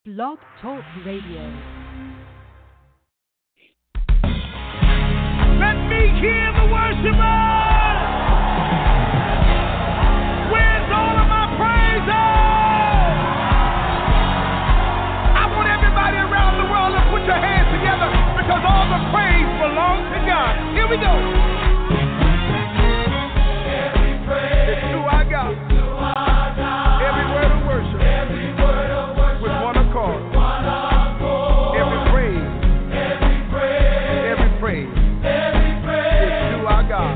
Blog Talk Radio. Let me hear the worshipers. Where's all of my praises? I want everybody around the world to put your hands together because all the praise belongs to God. Here we go. Every praise is to our God. Every word of worship. With one accord. Every praise. Every praise. Is to our God.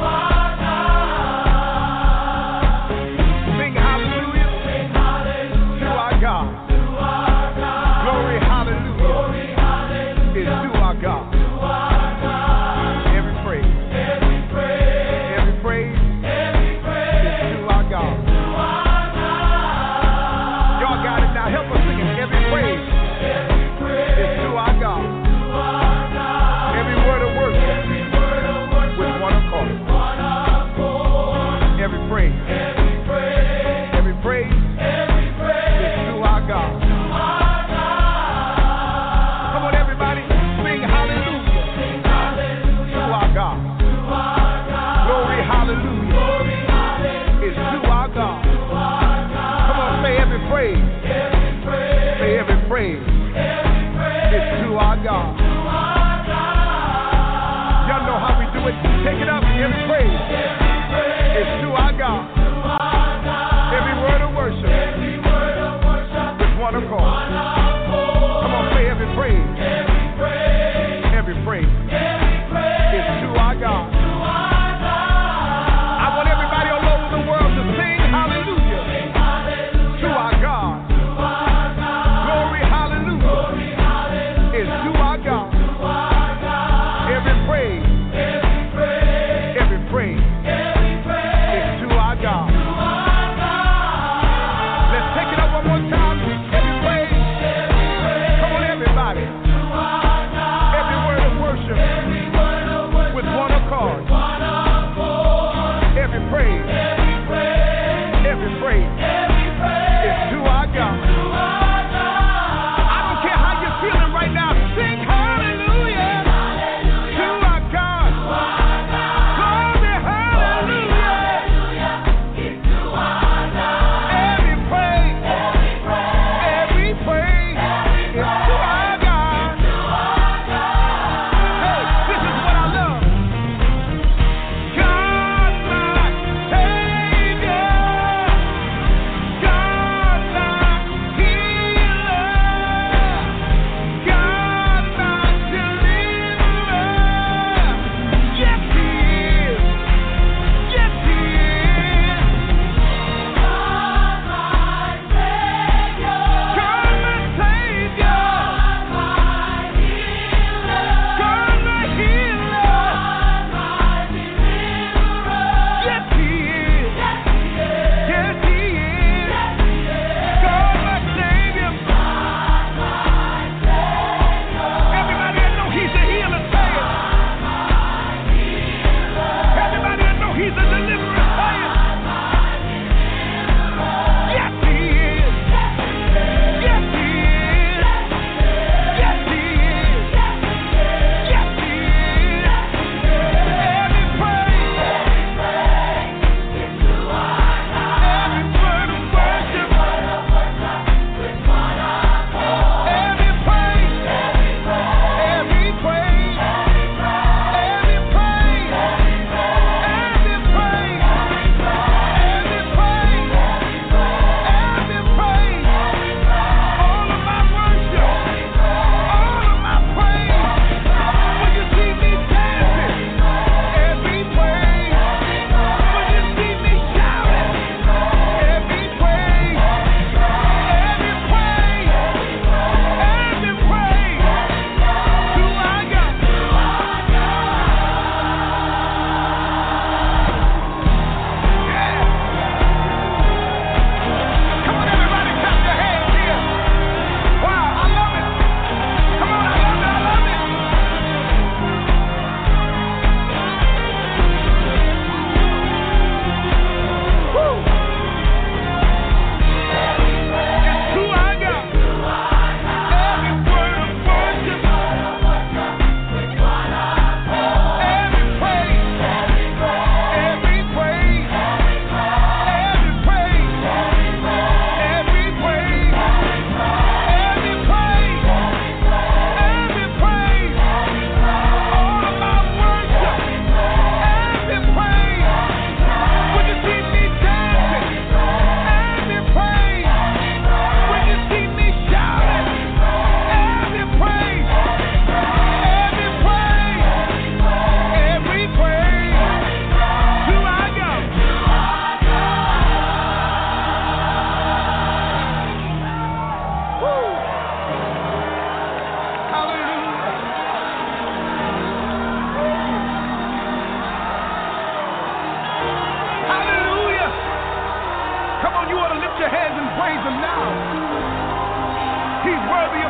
Sing hallelujah. To our God. Glory hallelujah. Is to our God. Every praise. Every praise. Is to our God. Y'all got it now. Help us sing it. Every praise is to our God. Every word of worship with one accord. Every praise. Every praise is to our God. Come on, everybody. Sing hallelujah to our God. Glory hallelujah is to our God. Come on, say every praise. Say every praise is to our God. Y'all know how we do it. Take it up. Every praise is to our God. Every word of worship with one accord. Come on, say every praise. Every praise is to our God. I want everybody all over the world to sing hallelujah to our God. Glory hallelujah is to our God. Every praise is to our God. Let's take it up one more time. Every praise. Come on, everybody.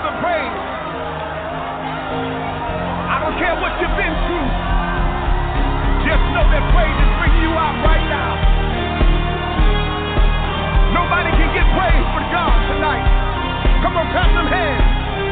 the praise. I don't care what you've been through. Just know that praise is bringing you out right now. Nobody can get praise but God tonight. Come on, clap them hands.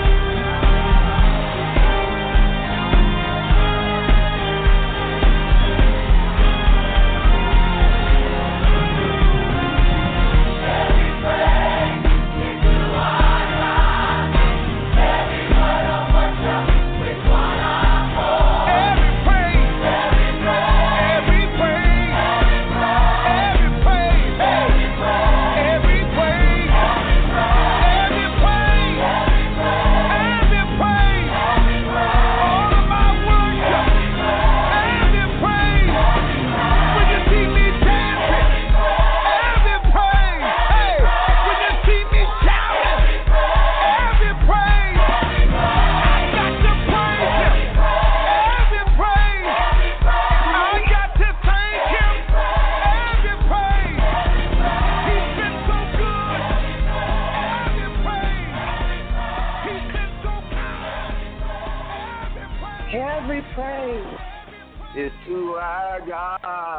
Every praise is to our God.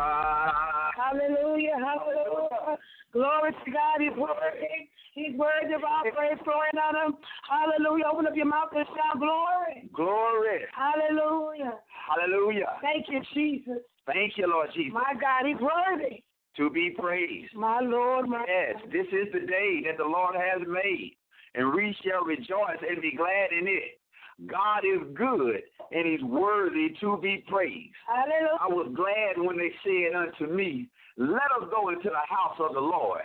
Hallelujah, hallelujah. Glory to God, He's worthy. He's worthy of our praise, glory, and honor. Hallelujah. Open up your mouth and shout glory. Glory. Hallelujah. Hallelujah. Thank you, Jesus. Thank you, Lord Jesus. My God, He's worthy. To be praised. My Lord, my Yes, God. this is the day that the Lord has made, and we shall rejoice and be glad in it. God is good, and He's worthy to be praised. Hallelujah. I was glad when they said unto me, let us go into the house of the Lord.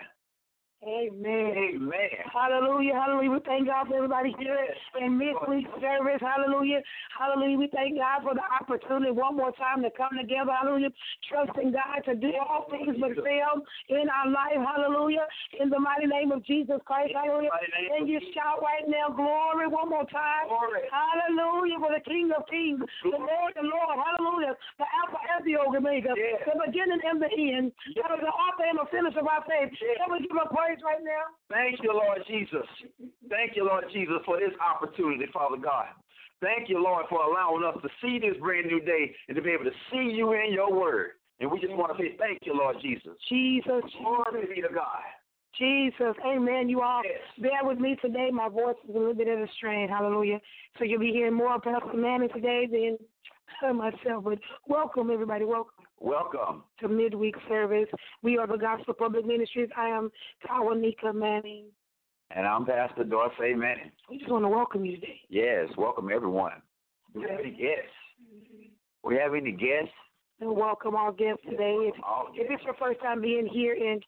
Amen. Amen. Hallelujah, hallelujah. We thank God for everybody here in midweek service. Hallelujah, hallelujah. We thank God for the opportunity one more time to come together. Hallelujah. Trusting God to do all things but fail in our life. Hallelujah. In the mighty name of Jesus Christ. Hallelujah. And you shout right now, glory, one more time. Glory. Hallelujah for the King of Kings, the Lord, the Lord. Hallelujah. The Alpha and the Omega, the beginning and the end. The author and the finisher of our faith. Can we give a praise right now? Thank you, Lord Jesus. Thank you, Lord Jesus, for this opportunity, Father God. Thank you, Lord, for allowing us to see this brand new day and to be able to see you in your word. And we just want to say thank you, Lord Jesus. Jesus. Glory be to God. Jesus. Amen. You all bear with me today. My voice is a little bit of a strain. Hallelujah. So you'll be hearing more of Pastor Manny today than myself. But welcome, everybody. Welcome. Welcome to midweek service. We are the Gospel Public Ministries. I am Tawanika Manning. And I'm Pastor Dorsey Manning. We just want to welcome you today. Yes, welcome everyone. Do we have any guests? We have any guests? And welcome our guests today. If it's your first time being here in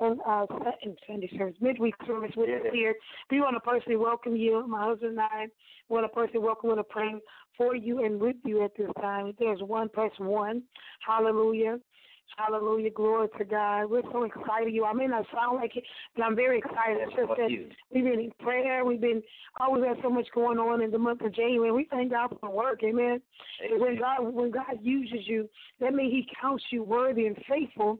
Sunday service, midweek service with us here, we want to personally welcome you. My husband and I want to personally welcome you and pray for you and with you at this time. If there's one, press one. Hallelujah. Hallelujah. Glory to God. We're so excited. I may not sound like it, but I'm very excited. It's just that we've been in prayer. We've been always had so much going on in the month of January. We thank God for the work. Amen. When God uses you, that means He counts you worthy and faithful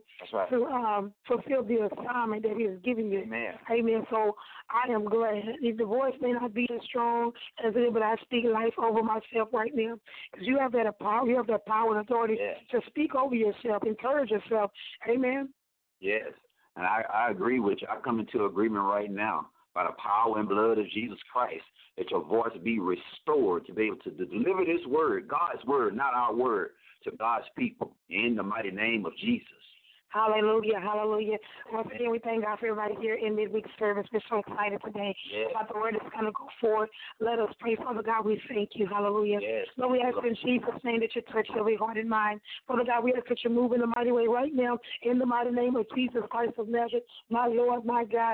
to fulfill the assignment that He has given you. Amen. Amen. So I am glad. If the voice may not be as strong as it, but I speak life over myself right now because you have that power. You have that power and authority to speak over yourself, encourage yourself. Amen. Yes, and I agree with you. I come into agreement right now by the power and blood of Jesus Christ that your voice be restored to be able to deliver this word, God's word, not our word, to God's people in the mighty name of Jesus. Hallelujah, hallelujah. Once again, we thank God for everybody here in midweek service. We're so excited today about the word that's going to go forward. Let us pray. Father God, we thank you. Hallelujah. Lord, we ask in Jesus' name that you touch every heart and mind. Father God, we ask that you move in a mighty way right now in the mighty name of Jesus Christ of Nazareth. My Lord, my God.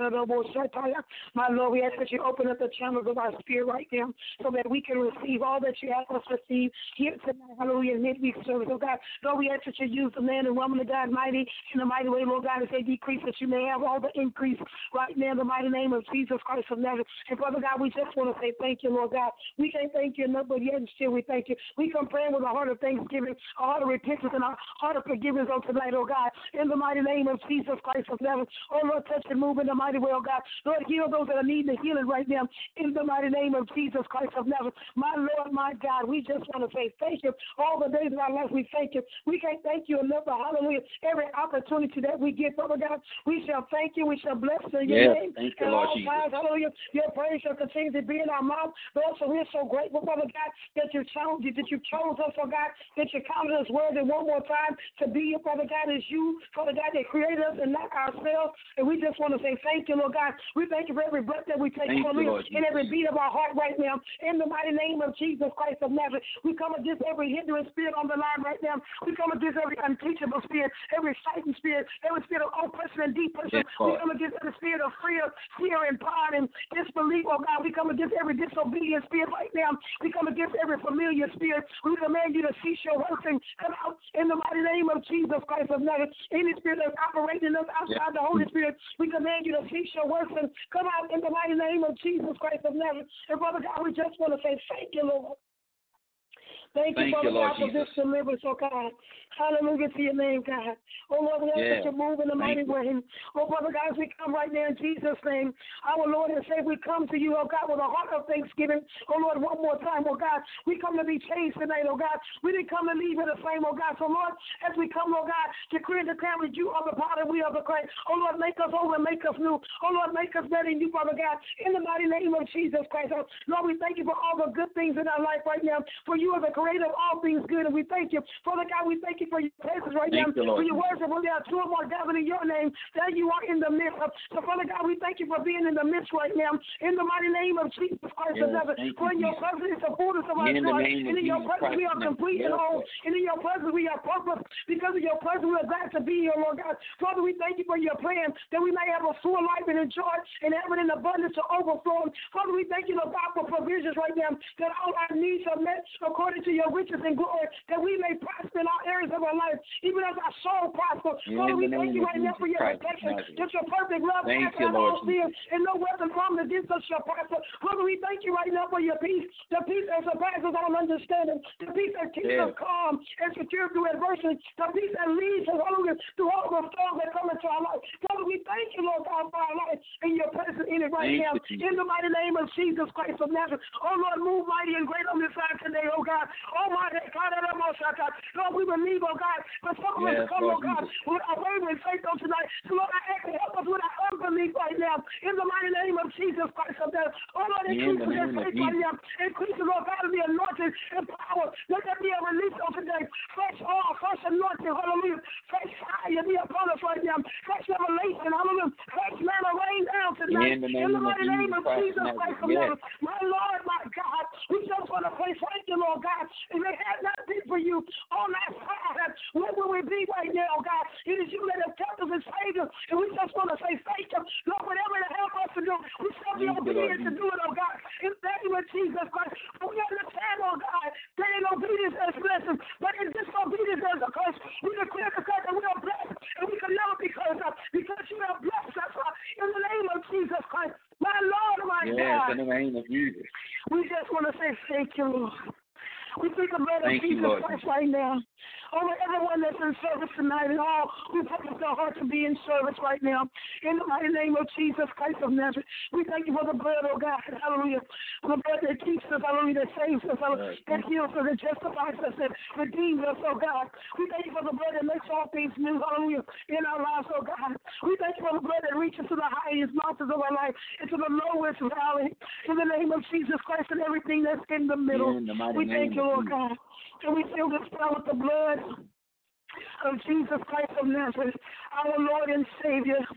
My Lord, we ask that you open up the channels of our spirit right now so that we can receive all that you have us receive here tonight. Hallelujah, midweek service. Oh God, Lord, we ask that you use the man and woman of God, mighty way, Lord God, as they decrease, that you may have all the increase right now in the mighty name of Jesus Christ of Nazareth. And Father God, we just want to say thank you, Lord God. We can't thank you enough, but yet and still we thank you. We come praying with a heart of thanksgiving, a heart of repentance, and a heart of forgiveness on tonight, oh God, in the mighty name of Jesus Christ of Nazareth. Oh Lord, touch and move in the mighty way, oh God. Lord, heal those that are needing the healing right now in the mighty name of Jesus Christ of Nazareth. My Lord, my God, we just want to say thank you. All the days of our life, we thank you. We can't thank you enough, but hallelujah. Every opportunity that we get, Father God, we shall thank you. We shall bless your name. Thank you, Lord Jesus. Times, hallelujah. Your praise shall continue to be in our mouth. Lord, so we're so grateful, Father God, that you chose us, oh God, that you counted us worthy one more time to be, Father God, as you, Father God, that created us and not ourselves. And we just want to say thank you, Lord God. We thank you for every breath that we take, hallelujah, and every beat of our heart right now. In the mighty name of Jesus Christ of Nazareth, we come against every hindering spirit on the line right now. We come against every unteachable spirit, every fighting spirit, every spirit of oppression and depression. We come against every spirit of fear and pride and disbelief, oh God. We come against every disobedient spirit right now. We come against every familiar spirit. We command you to cease your works and come out in the mighty name of Jesus Christ of Nazareth. Any spirit that's operating us outside the Holy Spirit, we command you to cease your works and come out in the mighty name of Jesus Christ of Nazareth. And Father God, we just want to say thank you, Lord. Thank you, Father God, for this deliverance, oh God. Hallelujah to your name, God. Oh, Lord, we ask that you move in a mighty way. Oh, Father God, as we come right now in Jesus' name, our Lord and Savior, we come to you, oh God, with a heart of thanksgiving. Oh, Lord, one more time, oh God, we come to be changed tonight, oh God. We didn't come to leave in the same, oh God. So, Lord, as we come, oh God, decree and declare that you are the potter and we are the clay. Oh, Lord, make us over and make us new. Oh, Lord, make us better in you, Father God, in the mighty name of Jesus Christ. Oh, Lord, we thank you for all the good things in our life right now, for you are the creator of all things good, and we thank you. Father God, we thank you for your presence right now. For your words, when there are two or more gathered in your name, that you are in the midst of. So, Father God, we thank you for being in the midst right now, in the mighty name of Jesus Christ of Nazareth. For in your presence is the fullness of our joy, and in your presence we are complete and whole, and in your presence we are purpose. Because of your presence, we are glad to be here, Lord God. Father, we thank you for your plan, that we may have a full life and enjoy and have it in abundance to overflow. Father, we thank you, Lord God, for provisions right now, that all our needs are met according to your riches and glory, that we may prosper in all areas of our life, even as our soul prosper. Father, we thank you right now for your protection, that your perfect love passes all fear, and no weapon formed against us shall prosper. Father, we thank you right now for your peace, the peace that surpasses all understanding, the peace that keeps us calm and secure through adversity, the peace that leads us through all the storms that come into our life. Father, we thank you, Lord God, for our life and your presence in it right now. In the mighty name of Jesus Christ of Nazareth. Oh, Lord, move mighty and great on this side today, oh God. Oh, my God, Lord, we believe, oh God, but some of us come, oh God, with our wavering faith on tonight. So, Lord, I ask you, help us with our unbelief right now. In the mighty name of Jesus Christ of Nazareth. Oh, Lord, increase their faith right now. Increase, Lord God, the anointing and power. Let there be a release on today. Fresh oil, fresh anointing, hallelujah. Fresh fire be upon us right now. Fresh revelation, hallelujah. Fresh manna rain down tonight. In the mighty name of Jesus Christ of Nazareth. My Lord, my God, we just want to say thank you, Lord God. If it had not been for you on that side, where would we be right now, God? It is you that have kept us and saved us, and we just want to say thank you. Lord, whatever to help us to do, we shall be obedient to do it, oh God. In the name of Jesus Christ. But we understand, oh God, that in obedience is blessing, but in disobedience is a curse. We declare the curse that we are blessed, and we can never be cursed because you have blessed us in the name of Jesus Christ. My Lord, my God. In the name of Jesus. We just want to say thank you, Lord. We think the blood of Jesus Christ right now over everyone that's in service tonight and all who purpose their heart to be in service right now. In the mighty name of Jesus Christ of Nazareth, we thank you for the blood, oh God, hallelujah. For the blood that keeps us, hallelujah, that saves us, that heals us, that justifies us, that redeems us, oh God. We thank you for the blood that makes all things new, hallelujah, in our lives, oh God. We thank you for the blood that reaches to the highest mountains of our life and to the lowest valley. In the name of Jesus Christ and everything that's in the middle. We thank you, Lord God. And we seal this prayer with the blood of Jesus Christ of Nazareth, our Lord and Savior,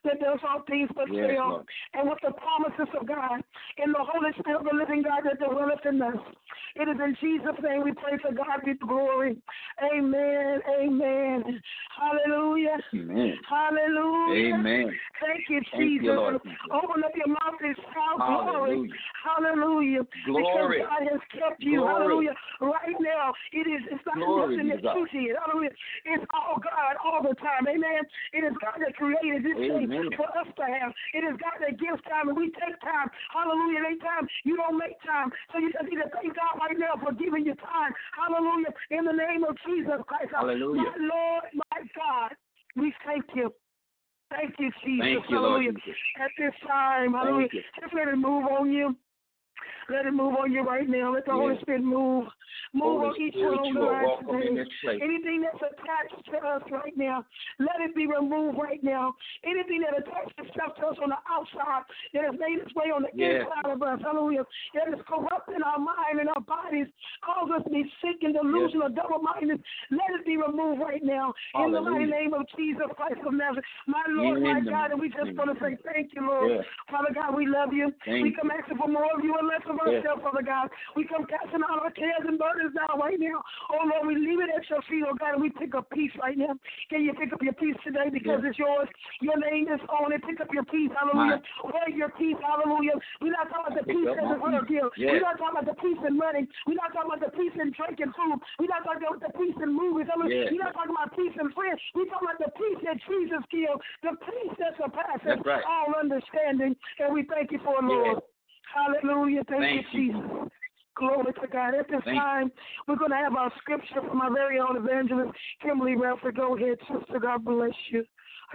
that does all things but fail, and with the promises of God, in the Holy Spirit of the living God that dwelleth in us. It is in Jesus' name we pray. To God be the glory. Amen. Amen. Hallelujah. Amen. Hallelujah. Amen. Thank you, Thank Jesus. you, Lord. Open up your mouth and shout glory. Hallelujah. Hallelujah. Glory. Because God has kept you. Glory. Hallelujah. Right now, it's not Glory nothing that to God. you did. Hallelujah. It's all God all the time. Amen. It is God that created this thing for us to have. It is God that gives time, and we take time. Hallelujah. Anytime you don't make time. So you just need to thank God right now for giving you time. Hallelujah. In the name of Jesus Christ. Hallelujah. My Lord, my God, we thank you. Thank you, Jesus. Thank you, hallelujah. Lord Jesus. At this time, hallelujah. Just let it move on you. Let it move on you right now. Let the Holy Spirit move. Move on each one on the line today. Anything that's attached to us right now, let it be removed right now. Anything that attaches itself to us on the outside, that has made its way on the inside of us, hallelujah, that is corrupting our mind and our bodies, cause us to be sick and delusional, double-minded, let it be removed right now. In the mighty name of Jesus Christ of Nazareth. My Lord, my God, and we just want to say thank you, Lord. Father God, we love you. We come asking for more of you and less of ourselves, Father God. We come casting out our cares and burdens down right now. Oh, Lord, we leave it at your feet, oh God, and we pick up peace right now. Can you pick up your peace today because it's yours? Your name is on it. Pick up your peace, hallelujah. Wear your peace, hallelujah. We're not talking about the peace as a real deal. We're not talking about the peace in money. We're not talking about the peace in drinking food. We're not talking about the peace in movies. We're not talking about peace in friends. We're talking about the peace that Jesus gives, the peace that surpasses all understanding. And we thank you for it, Lord. Hallelujah. Thank you, Jesus. Glory to God. At this time, we're going to have our scripture from our very own evangelist, Kimberly Relford. Go ahead, sister. God bless you.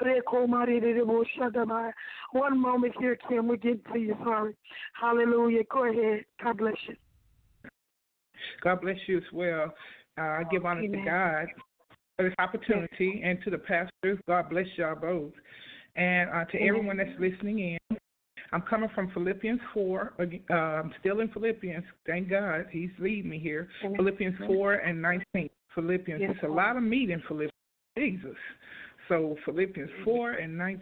One moment here, Kim. We're getting to you. Sorry. Hallelujah. Go ahead. God bless you. God bless you as well. I give honor to God for this opportunity and to the pastors. God bless y'all both. And to everyone that's listening in. I'm coming from Philippians 4. I'm still in Philippians. Thank God. He's leading me here. Philippians 4 and 19. Philippians. It's a lot of meat in Philippians. Jesus. So Philippians 4 and 19.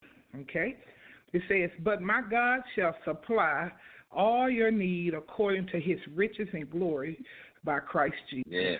Okay? It says, but my God shall supply all your need according to his riches and glory by Christ Jesus. Yeah.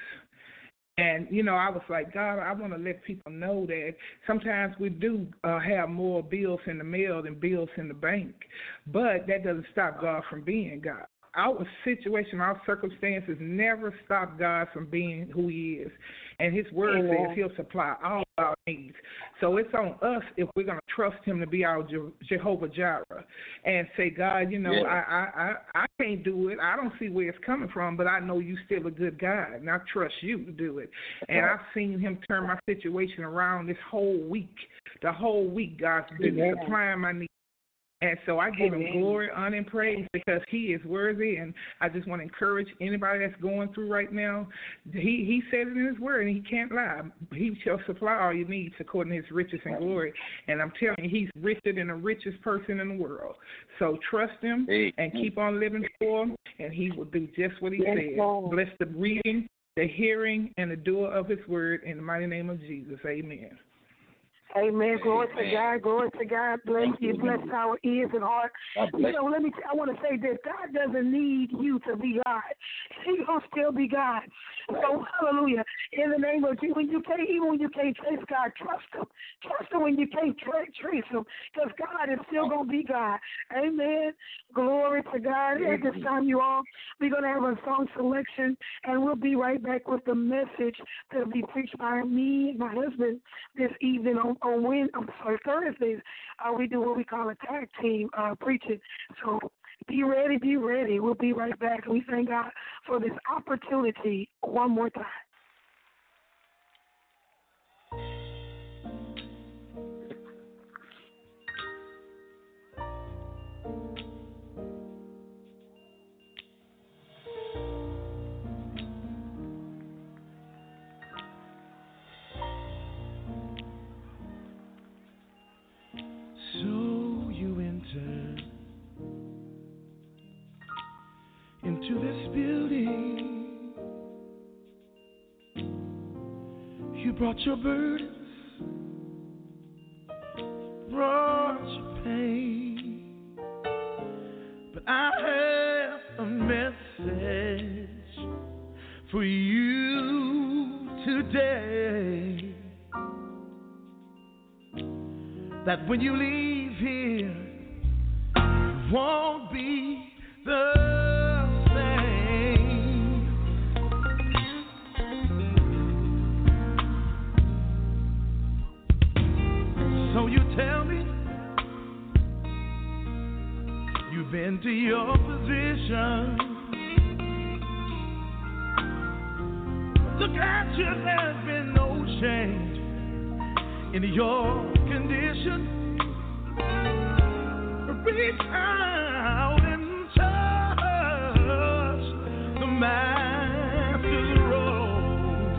And, you know, I was like, God, I want to let people know that sometimes we do have more bills in the mail than bills in the bank. But that doesn't stop God from being God. Our situation, our circumstances never stop God from being who he is. And his word says he'll supply all our needs. So it's on us if we're going to trust him to be our Jehovah Jireh and say, God, you know, I can't do it. I don't see where it's coming from, but I know you still a good God, and I trust you to do it. And I've seen him turn my situation around this whole week. The whole week, God's been supplying my needs. And so I give him glory, honor, and praise because he is worthy. And I just want to encourage anybody that's going through right now. He said it in his word, and he can't lie. He shall supply all your needs according to his riches and glory. And I'm telling you, he's richer than the richest person in the world. So trust him and keep on living for him, and he will do just what he said. Bless the reading, the hearing, and the doer of his word in the mighty name of Jesus. Amen. Amen. Glory to God. Glory to God. Bless you. Bless our ears and heart. You know, I want to say this. God doesn't need you to be God. He will still be God. So, hallelujah. In the name of Jesus, even when you can't trace God, trust him. Trust him when you can't trace him because God is still going to be God. Amen. Glory to God. At this time, you all, we're going to have a song selection, and we'll be right back with the message that will be preached by me and my husband this evening on Thursdays. We do what we call a tag team preaching. So be ready, be ready. We'll be right back. We thank God for this opportunity one more time. So you enter into this building. You brought your burdens, brought I have a message for you today, that when you leave here, you won't be the same. So you tell me you've been to your position. Look at you, there's been no change in your condition. Reach out and touch the Master's robe.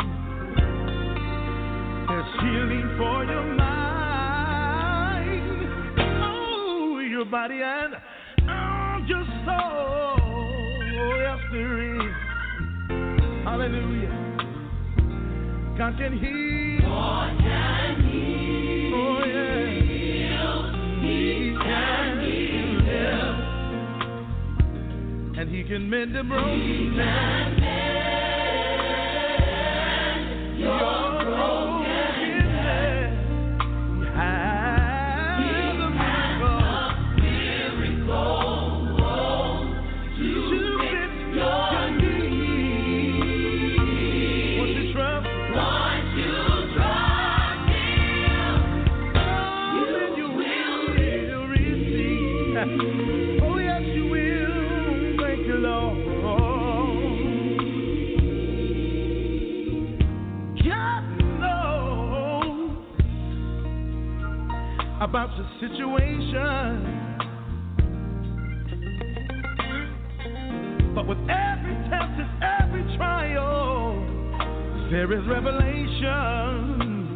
There's healing for your mind, oh, your body and your soul. Yes, there is. Hallelujah. God can heal. God can heal. Oh, yeah. He can heal. And He can mend the broken. He can mend your brokenness. He has a miracle to fit your need. Won't you trust? Oh, yes, you will. Thank you, Lord. God knows about your situation, but with every test and every trial, there is revelation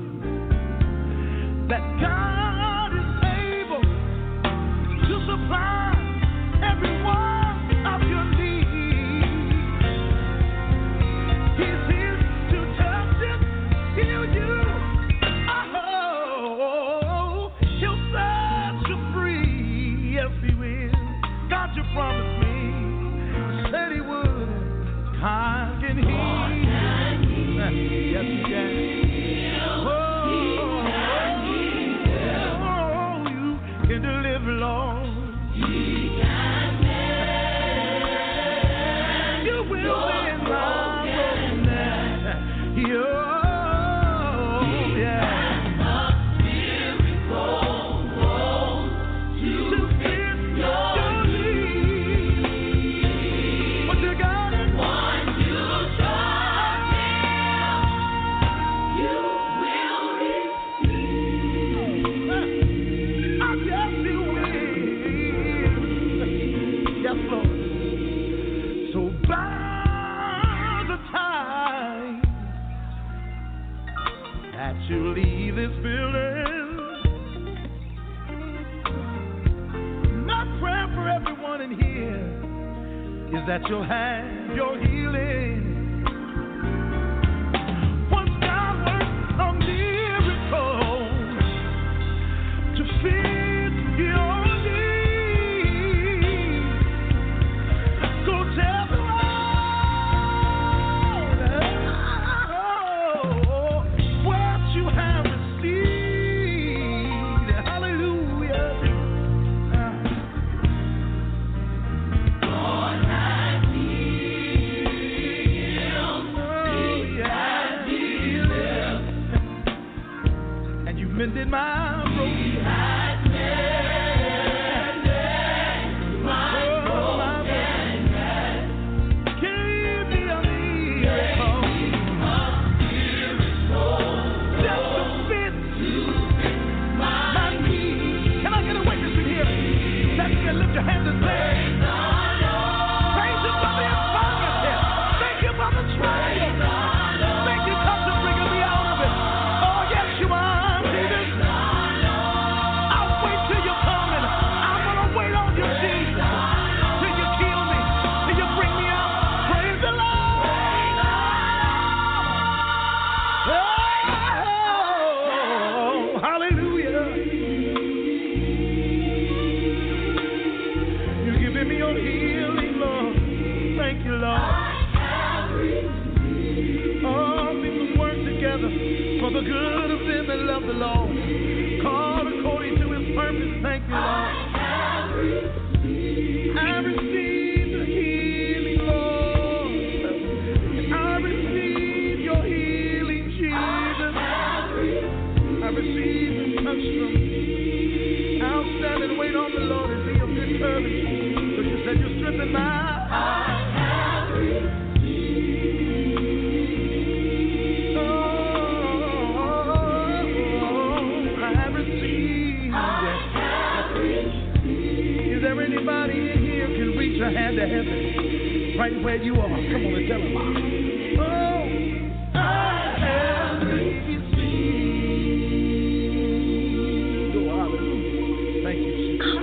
that God is able to supply every one of your needs. He's here to touch you, heal you. Oh, He'll set you free. Yes, He will. God, you promised me. Said He would. God can heal. Yes, He can. Can deliver, Lord. He can mend. You will mend my brokenness. Oh, yeah. A miracle to fit your need. What you got? Once you trust Him, you will receive. Yes, you will. Yes, Lord. So by the time that you leave this building, my prayer for everyone in here is that you'll have your healing. Once God works a miracle to fit your need, go tell the world what you have received. Hallelujah. God has healed. He has healed. And you mended my broken. Lift your hands and say, praise the Lord. Praise Him for the infirmity. Thank you for the trial. Thank you, God, for bringing me out of it. Oh, yes, you are, Jesus. good of them that love the Lord, called according to his purpose. Thank you, Lord. I receive the healing, Lord. I receive your healing, Jesus. I receive the touch from you. I'll stand and wait on the Lord and be of good courage. But you said you strengthen my eyes. Anybody in here can reach a hand to heaven right where you are. Come on and tell them. Oh, I have received. Oh, hallelujah. Thank you, Jesus.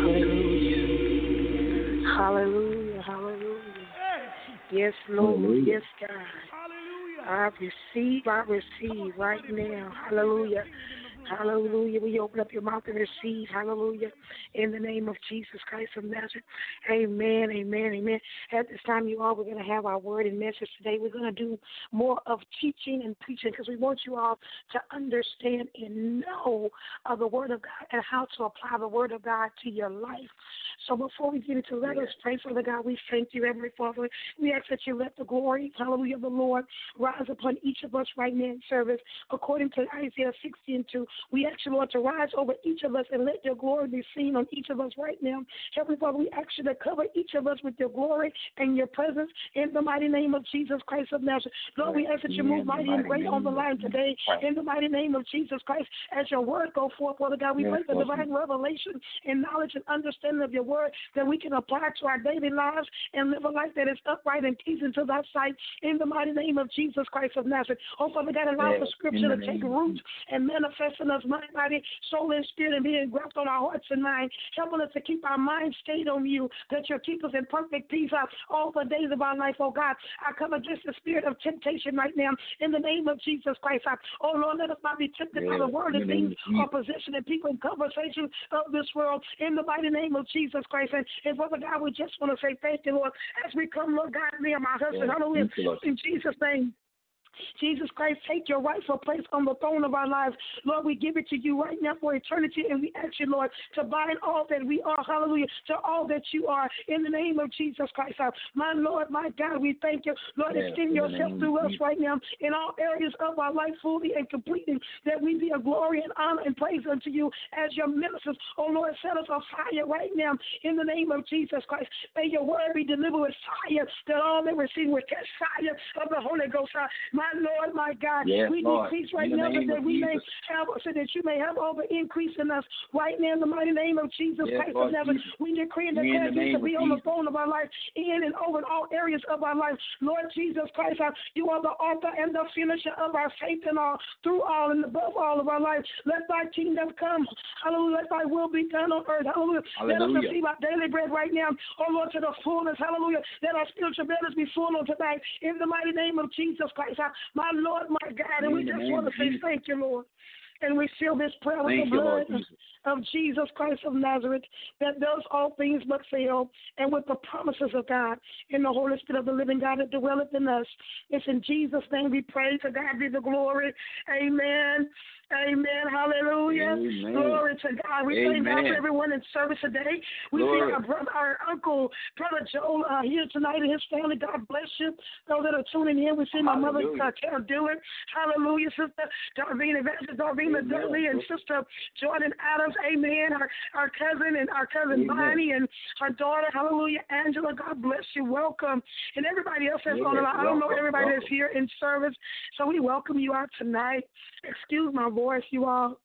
Hallelujah. Hallelujah. Hallelujah. Yes, Lord. Hallelujah. Yes, God. Hallelujah. I receive right now. Hallelujah. Hallelujah. We open up your mouth and receive. Hallelujah. In the name of Jesus Christ of Nazareth. Amen, amen, amen. At this time, you all, we're going to have our word and message today. We're going to do more of teaching and preaching because we want you all to understand and know the word of God and how to apply the word of God to your life. So before we get into let us pray, Father God, we thank you, Heavenly Father. We ask that you let the glory, hallelujah, of the Lord rise upon each of us right now in service. According to Isaiah 60:2, we ask you, Lord, to rise over each of us and let your glory be seen on each of us right now. Heavenly Father, we ask you to cover each of us with your glory and your presence in the mighty name of Jesus Christ of Nazareth. Lord, we ask that you move mighty and great on the line today in the mighty name of Jesus Christ. As your word go forth, Father God, we pray for divine revelation and knowledge and understanding of your word that we can apply to our daily lives and live a life that is upright and pleasing to thy sight in the mighty name of Jesus Christ of Nazareth. Oh, Father God, allow the scripture to take root and manifest in us mind, body, soul, and spirit, and be engrafted on our hearts and minds, helping us to keep our minds stayed on you, that you'll keep us in perfect peace all the days of our life, oh God. I come against the spirit of temptation right now in the name of Jesus Christ. Oh Lord, let us not be tempted by the word and things or position and people in conversation of this world in the mighty name of Jesus Christ. And Father God, we just want to say thank you, Lord, as we come, Lord God, me and my husband, hallelujah, in Jesus' name. Jesus Christ, take your rightful place on the throne of our lives. Lord, we give it to you right now for eternity, and we ask you, Lord, to bind all that we are, hallelujah, to all that you are, in the name of Jesus Christ. My Lord, my God, we thank you. Lord, extend yourself through us right now in all areas of our life fully and completely, that we be a glory and honor and praise unto you as your ministers. Oh, Lord, set us on fire right now in the name of Jesus Christ. May your word be delivered with fire, that all that receive will catch fire of the Holy Ghost. My Lord, my God, we decrease right now that we may have, so that you may have all the increase in us right now in the mighty name of Jesus Christ of Nazareth. We decree and declare you to be on the throne of our life, in and over in all areas of our life. Lord Jesus Christ, you are the author and the finisher of our faith and all, through all and above all of our life. Let thy kingdom come. Hallelujah. Let thy will be done on earth. Hallelujah. Let us receive our daily bread right now. Oh Lord, to the fullness. Hallelujah. Let our spiritual bellies be full on tonight in the mighty name of Jesus Christ. My Lord, my God, and we just want to say thank you, Lord. And we seal this prayer with the blood of Jesus Christ of Nazareth, that does all things but fail, and with the promises of God in the Holy Spirit of the living God that dwelleth in us. It's in Jesus' name we pray. To God be the glory. Amen. Amen. Hallelujah. Amen. Glory to God. We thank God for everyone in service today. We thank our uncle, Brother Joel, here tonight and his family. God bless you. Those that are tuning in, we see my mother, Carol Dillard. Hallelujah. Sister Darvina, Evangelist Darvina Dudley, and Sister Jordan Adams. Amen. Our cousin and our cousin Bonnie and her daughter. Hallelujah. Angela, God bless you. Welcome. And everybody else that's on the line. I don't know everybody that's here in service, so we welcome you out tonight. Excuse my voice, you all.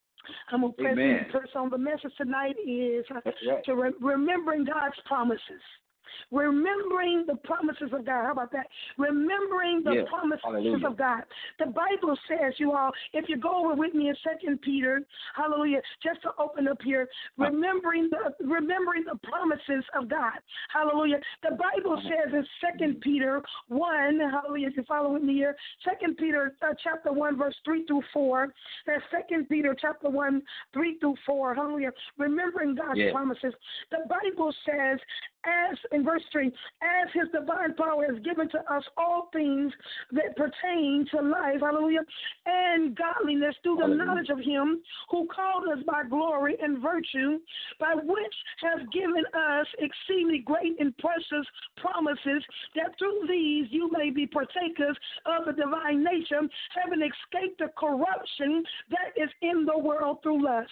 I'm going to press on. The message tonight is remembering God's promises. Remembering the promises of God. How about that? Remembering the promises of God. The Bible says, you all, if you go over with me in 2 Peter, hallelujah, just to open up here, remembering the promises of God. Hallelujah. The Bible says in 2 Peter 1, hallelujah, if you follow with me here, 2 Peter chapter 1, verse 3 through 4. That's 2 Peter chapter 1, 3 through 4. Hallelujah. Remembering God's promises. The Bible says, as, in verse 3, as his divine power has given to us all things that pertain to life, hallelujah, and godliness through the knowledge of him who called us by glory and virtue, by which has given us exceedingly great and precious promises, that through these you may be partakers of the divine nature, having escaped the corruption that is in the world through lust.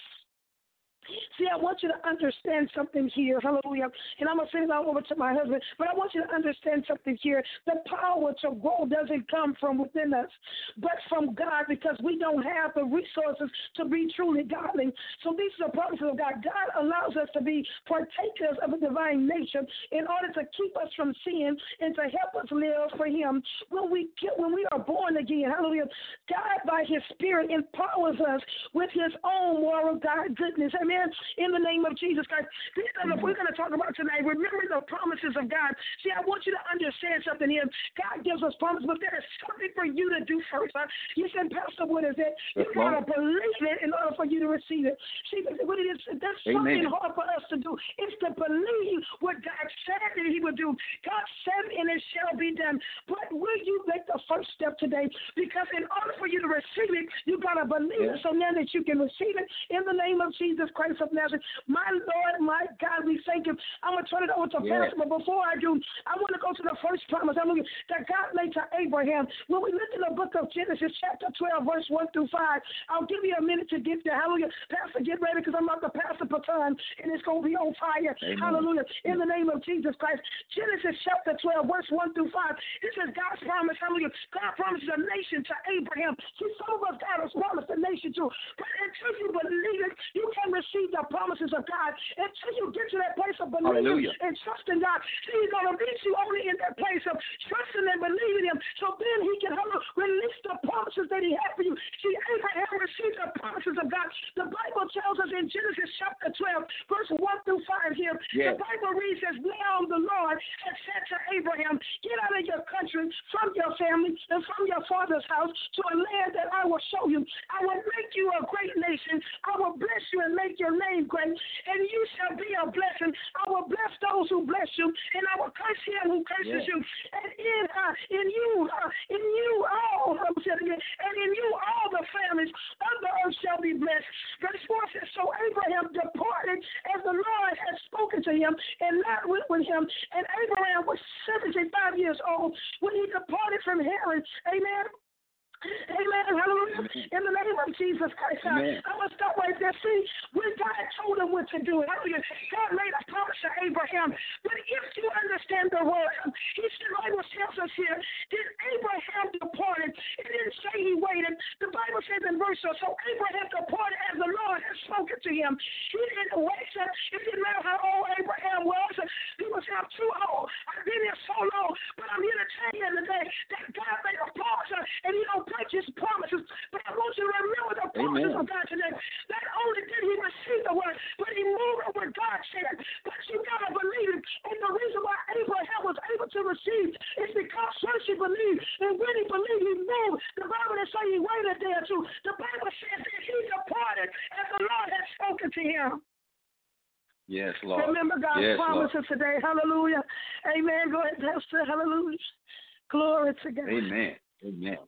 See, I want you to understand something here. Hallelujah. And I'm going to send it all over to my husband. But I want you to understand something here. The power to grow doesn't come from within us, but from God, because we don't have the resources to be truly godly. So these are the promises of God. God allows us to be partakers of the divine nature in order to keep us from sin and to help us live for him. When we are born again, hallelujah, God by his Spirit empowers us with his own moral God goodness. Amen. In the name of Jesus Christ. These are the we're going to talk about tonight. Remember the promises of God. See, I want you to understand something here. God gives us promises, but there is something for you to do first. You said, Pastor, what is it? You got to believe it in order for you to receive it. See, what it is, that's something hard for us to do. It's to believe what God said that he would do. God said, and it shall be done. But will you make the first step today? Because in order for you to receive it, you got to believe it so now that you can receive it in the name of Jesus Christ of Nazareth. My Lord, my God, we thank you. I'm going to turn it over to Pastor, but before I do, I want to go to the first promise that God made to Abraham. When we look in the book of Genesis, chapter 12, verse 1 through 5, I'll give you a minute to get there. Hallelujah. Pastor, get ready, because I'm about to pass the baton, and it's going to be on fire. Amen. Hallelujah. In the name of Jesus Christ. Genesis, chapter 12, verse 1 through 5, it says God's promise, hallelujah. God promises a nation to Abraham. See, some of us, God has promised a nation too, but until you believe it, you can receive the promises of God. Until you get to that place of believing and trusting God, he's going to reach you only in that place of trusting and believing him, so then he can release the promises that he had for you. See, Abraham received the promises of God. The Bible tells us in Genesis chapter 12, verse 1 through 5 here, the Bible reads as, now the Lord has said to Abraham, get out of your country, from your family, and from your father's house, to a land that I will show you. I will make you a great nation. I will bless you and make your name great, and you shall be a blessing. I will bless those who bless you, and I will curse him who curses you. And in you all, and in you all the families of the earth shall be blessed. Verse 4 says, so Abraham departed as the Lord had spoken to him, and Lot went with him. And Abraham was 75 years old when he departed from Haran. Amen. Amen. Hallelujah. In the name of Jesus Christ. I'm going to stop right there. See, when God told him what to do, hallelujah, God made a promise to Abraham. But if you understand the word, the Bible tells us here, did Abraham departed? It didn't say he waited. The Bible says in verse 4, so Abraham departed as the Lord had spoken to him. He didn't wait. It didn't matter how old Abraham was. He was I'm too old. I've been here so long. But I'm here to tell you today that God made a promise, and he don't break his promises. But I want you to remember the promises of God today. Not only did he receive the word, but he moved on what God said. But you got to believe it. And the reason why Abraham was able to receive is because first he believed. And when he believed, he moved. The Bible didn't say he waited there too. The Bible says that he departed as the Lord had spoken to him. Yes, Lord. Remember God's promises today. Hallelujah. Amen. Go ahead, Pastor. Hallelujah. Glory to God. Amen. Amen.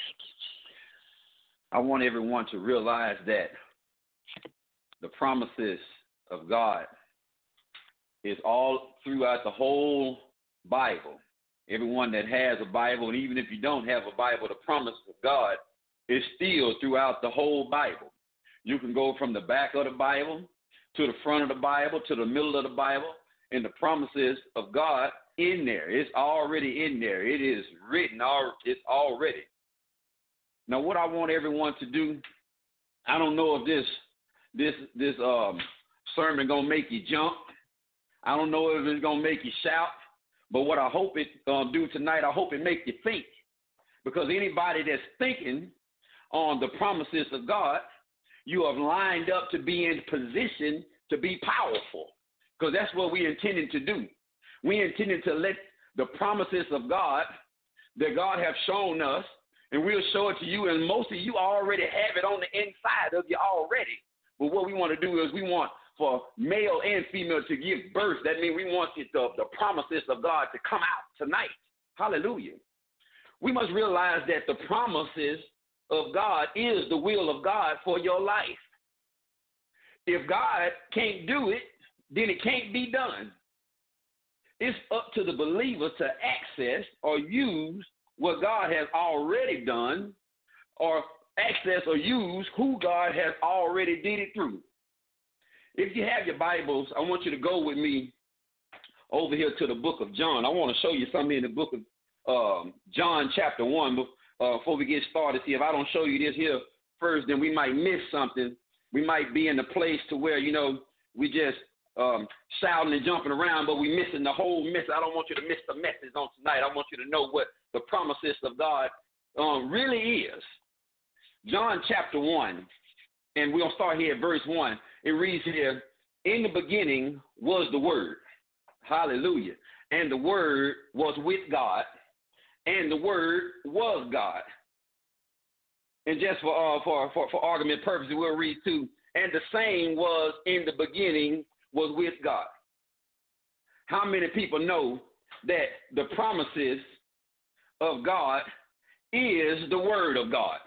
I want everyone to realize that the promises of God is all throughout the whole Bible. Everyone that has a Bible, and even if you don't have a Bible, the promise of God is still throughout the whole Bible. You can go from the back of the Bible to the front of the Bible to the middle of the Bible, and the promises of God in there. It's already in there. It is written. It's already. Now, what I want everyone to do, I don't know if this sermon gonna make you jump. I don't know if it's gonna make you shout. But what I hope it do tonight, I hope it make you think, because anybody that's thinking on the promises of God, you have lined up to be in position to be powerful, because that's what we intended to do. We intended to let the promises of God that God have shown us, and we'll show it to you, and most of you already have it on the inside of you already. But what we want to do is we want for male and female to give birth. That means we want the promises of God to come out tonight. Hallelujah. We must realize that the promises of God is the will of God for your life. If God can't do it, then it can't be done. It's up to the believer to access or use what God has already done, or access or use who God has already did it through. If you have your Bibles, I want you to go with me over here to the book of John. I want to show you something in the book of John chapter 1 before we get started. See, if I don't show you this here first, then we might miss something. We might be in a place to where, we just shouting and jumping around, but we missing the whole message. I don't want you to miss the message on tonight. I want you to know what the promises of God really is. John chapter 1, and we'll start here at verse 1. It reads here, in the beginning was the Word. Hallelujah. And the Word was with God, and the Word was God. And just for argument purposes, we'll read too. And the same was in the beginning was with God. How many people know that the promises of God is the Word of God?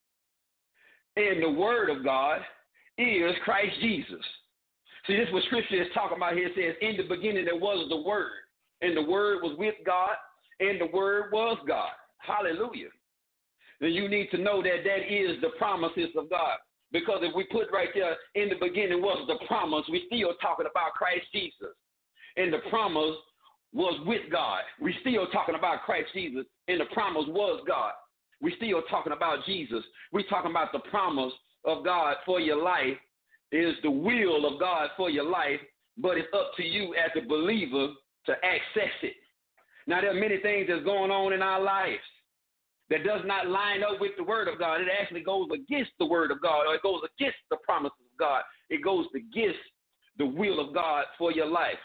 And the Word of God is Christ Jesus. See, this is what Scripture is talking about here. It says, in the beginning there was the Word, and the Word was with God, and the Word was God. Hallelujah. Then you need to know that that is the promises of God. Because if we put right there, in the beginning was the promise, we're still talking about Christ Jesus. And the promise was with God. We're still talking about Christ Jesus, and the promise was God. We're still talking about Jesus. We're talking about the promise of God for your life. It is the will of God for your life, but it's up to you as a believer to access it. Now, there are many things that's going on in our lives that does not line up with the Word of God. It actually goes against the Word of God, or it goes against the promises of God. It goes against the will of God for your life.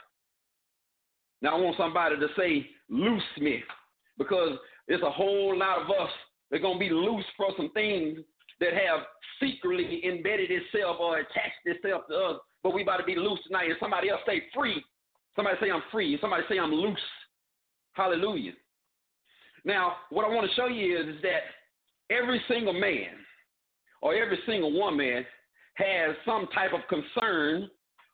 Now, I want somebody to say, loose me, because there's a whole lot of us that are going to be loose for some things that have secretly embedded itself or attached itself to us, but we about to be loose tonight. And somebody else say free. Somebody say I'm free. Somebody say I'm loose. Hallelujah. Now, what I want to show you is that every single man or every single woman has some type of concern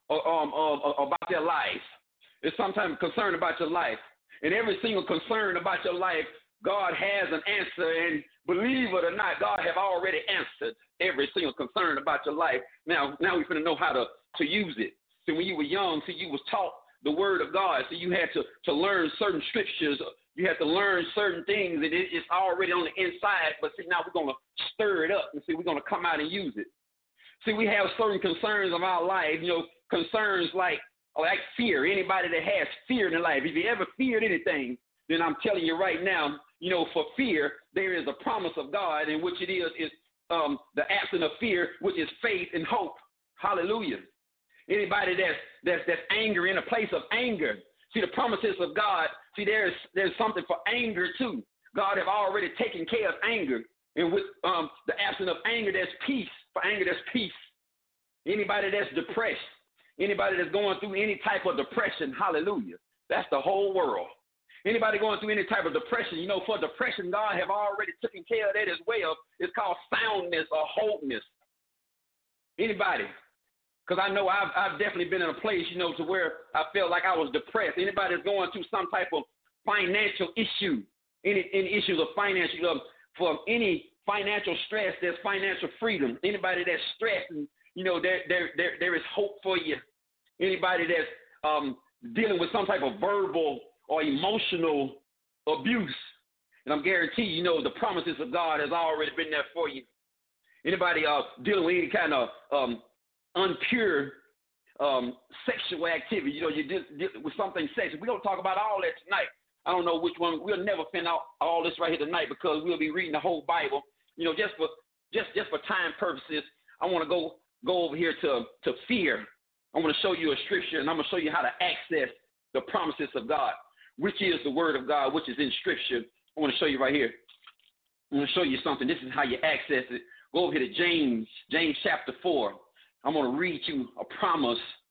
about their life. There's some type of concern about your life. And every single concern about your life, God has an answer. And believe it or not, God have already answered every single concern about your life. Now we're going to know how to use it. So when you were young, you was taught the Word of God. So you had to learn certain scriptures. You had to learn certain things, and it's already on the inside. But see, now we're going to stir it up, and see, we're going to come out and use it. See, we have certain concerns of our life, concerns like fear. Anybody that has fear in their life, if you ever feared anything, then I'm telling you right now, for fear, there is a promise of God, and which it is the absence of fear, which is faith and hope. Hallelujah. Anybody that's anger in a place of anger. See, the promises of God, see, there's something for anger too. God have already taken care of anger. And with the absence of anger, there's peace. For anger, there's peace. Anybody that's depressed, anybody that's going through any type of depression, hallelujah, that's the whole world. Anybody going through any type of depression, for depression, God have already taken care of that as well. It's called soundness or wholeness. Anybody? Because I know I've definitely been in a place, to where I felt like I was depressed. Anybody that's going through some type of financial issue, any issues of financial, for any financial stress, there's financial freedom. Anybody that's stressed, and, there is hope for you. Anybody that's dealing with some type of verbal or emotional abuse, and I'm guaranteed, the promises of God has already been there for you. Anybody dealing with any kind of unpure sexual activity, you deal with something sexual. We're going to talk about all that tonight. I don't know which one. We'll never finish out all this right here tonight, because we'll be reading the whole Bible. Just for time purposes, I want to go over here to fear. I want to show you a scripture, and I'm going to show you how to access the promises of God, which is the Word of God, which is in Scripture. I want to show you right here. I'm going to show you something. This is how you access it. Go over here to James chapter 4. I'm going to read you a promise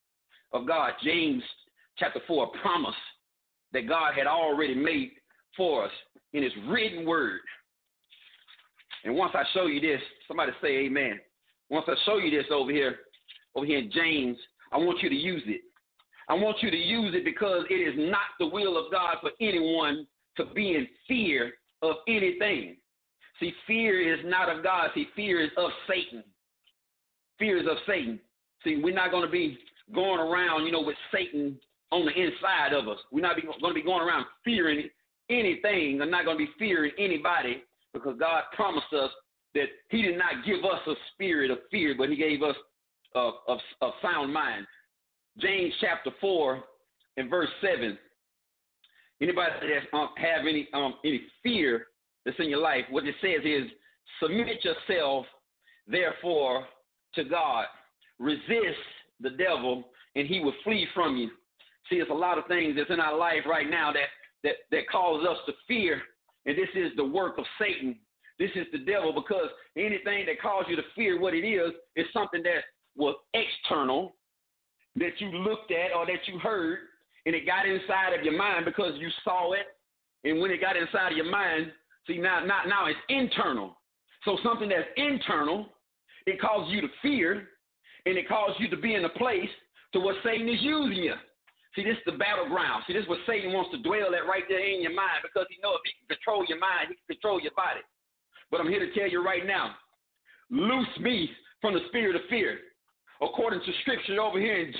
of God. James chapter 4, a promise that God had already made for us in his written word. And once I show you this, somebody say amen. Once I show you this over here in James, I want you to use it. I want you to use it because it is not the will of God for anyone to be in fear of anything. See, fear is not of God. See, fear is of Satan. Fear is of Satan. See, we're not going to be going around, with Satan on the inside of us. We're not going to be going around fearing anything. I'm not going to be fearing anybody because God promised us that he did not give us a spirit of fear, but he gave us a sound mind. James chapter 4 and verse 7. Anybody that have any fear that's in your life, what it says is, submit yourself, therefore, to God. Resist the devil, and he will flee from you. See, there's a lot of things that's in our life right now that causes us to fear, and this is the work of Satan. This is the devil, because anything that causes you to fear, what it is something that was external, that you looked at or that you heard, and it got inside of your mind because you saw it. And when it got inside of your mind, see, now it's internal. So something that's internal, it causes you to fear, and it causes you to be in a place to where Satan is using you. See, this is the battleground. See, this is where Satan wants to dwell at right there in your mind, because he knows if he can control your mind, he can control your body. But I'm here to tell you right now, loose me from the spirit of fear. According to scripture over here in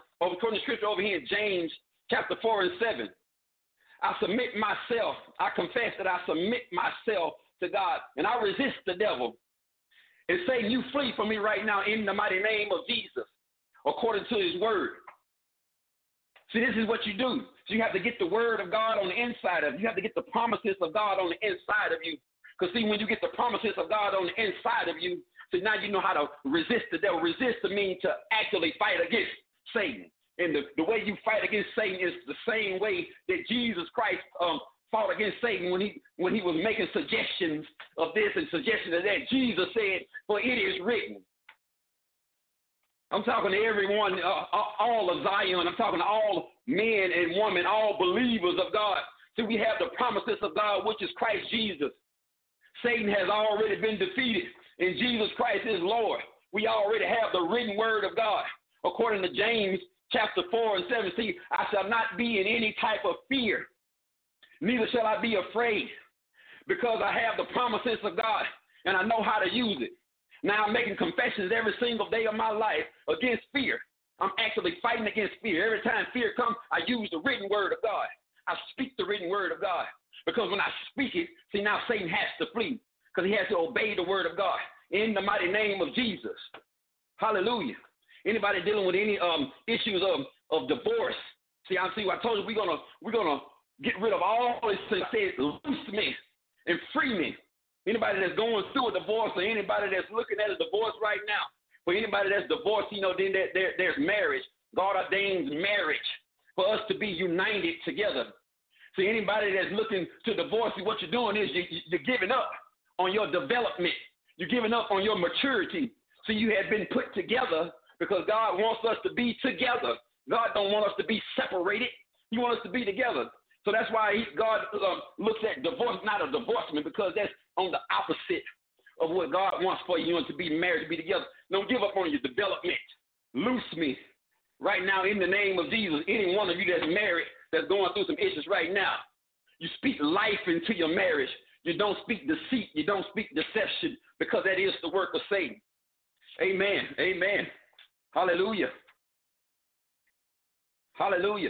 James chapter 4 and 7, I submit myself. I confess that I submit myself to God, and I resist the devil. And Satan, you flee from me right now in the mighty name of Jesus, according to his word. See, this is what you do. So you have to get the word of God on the inside of you. You have to get the promises of God on the inside of you. Because, see, when you get the promises of God on the inside of you, so now you know how to resist the devil. Resist means to actively fight against Satan. And the way you fight against Satan is the same way that Jesus Christ fought against Satan when he was making suggestions of this and suggestions of that. Jesus said, "For it is written." I'm talking to everyone, all of Zion. I'm talking to all men and women, all believers of God. See, we have the promises of God, which is Christ Jesus. Satan has already been defeated, and Jesus Christ is Lord. We already have the written word of God. According to James chapter 4 and 7, see, I shall not be in any type of fear, neither shall I be afraid, because I have the promises of God, and I know how to use it. Now I'm making confessions every single day of my life against fear. I'm actually fighting against fear. Every time fear comes, I use the written word of God. I speak the written word of God. Because when I speak it, see, now Satan has to flee, because he has to obey the word of God in the mighty name of Jesus. Hallelujah. Anybody dealing with any issues of divorce? See, I told you we're gonna get rid of all this and say, loose me and free me. Anybody that's going through a divorce, or anybody that's looking at a divorce right now, for anybody that's divorced, then there's marriage. God ordains marriage for us to be united together. See, anybody that's looking to divorce, what you're doing is you're giving up on your development. You're giving up on your maturity. So you have been put together because God wants us to be together. God don't want us to be separated. He wants us to be together. So that's why God looks at divorce, not a divorcement, because that's on the opposite of what God wants for you and to be married, to be together. Don't give up on your development. Loose me right now in the name of Jesus. Any one of you that's married, that's going through some issues right now, you speak life into your marriage. You don't speak deceit. You don't speak deception, because that is the work of Satan. Amen. Amen. Hallelujah. Hallelujah.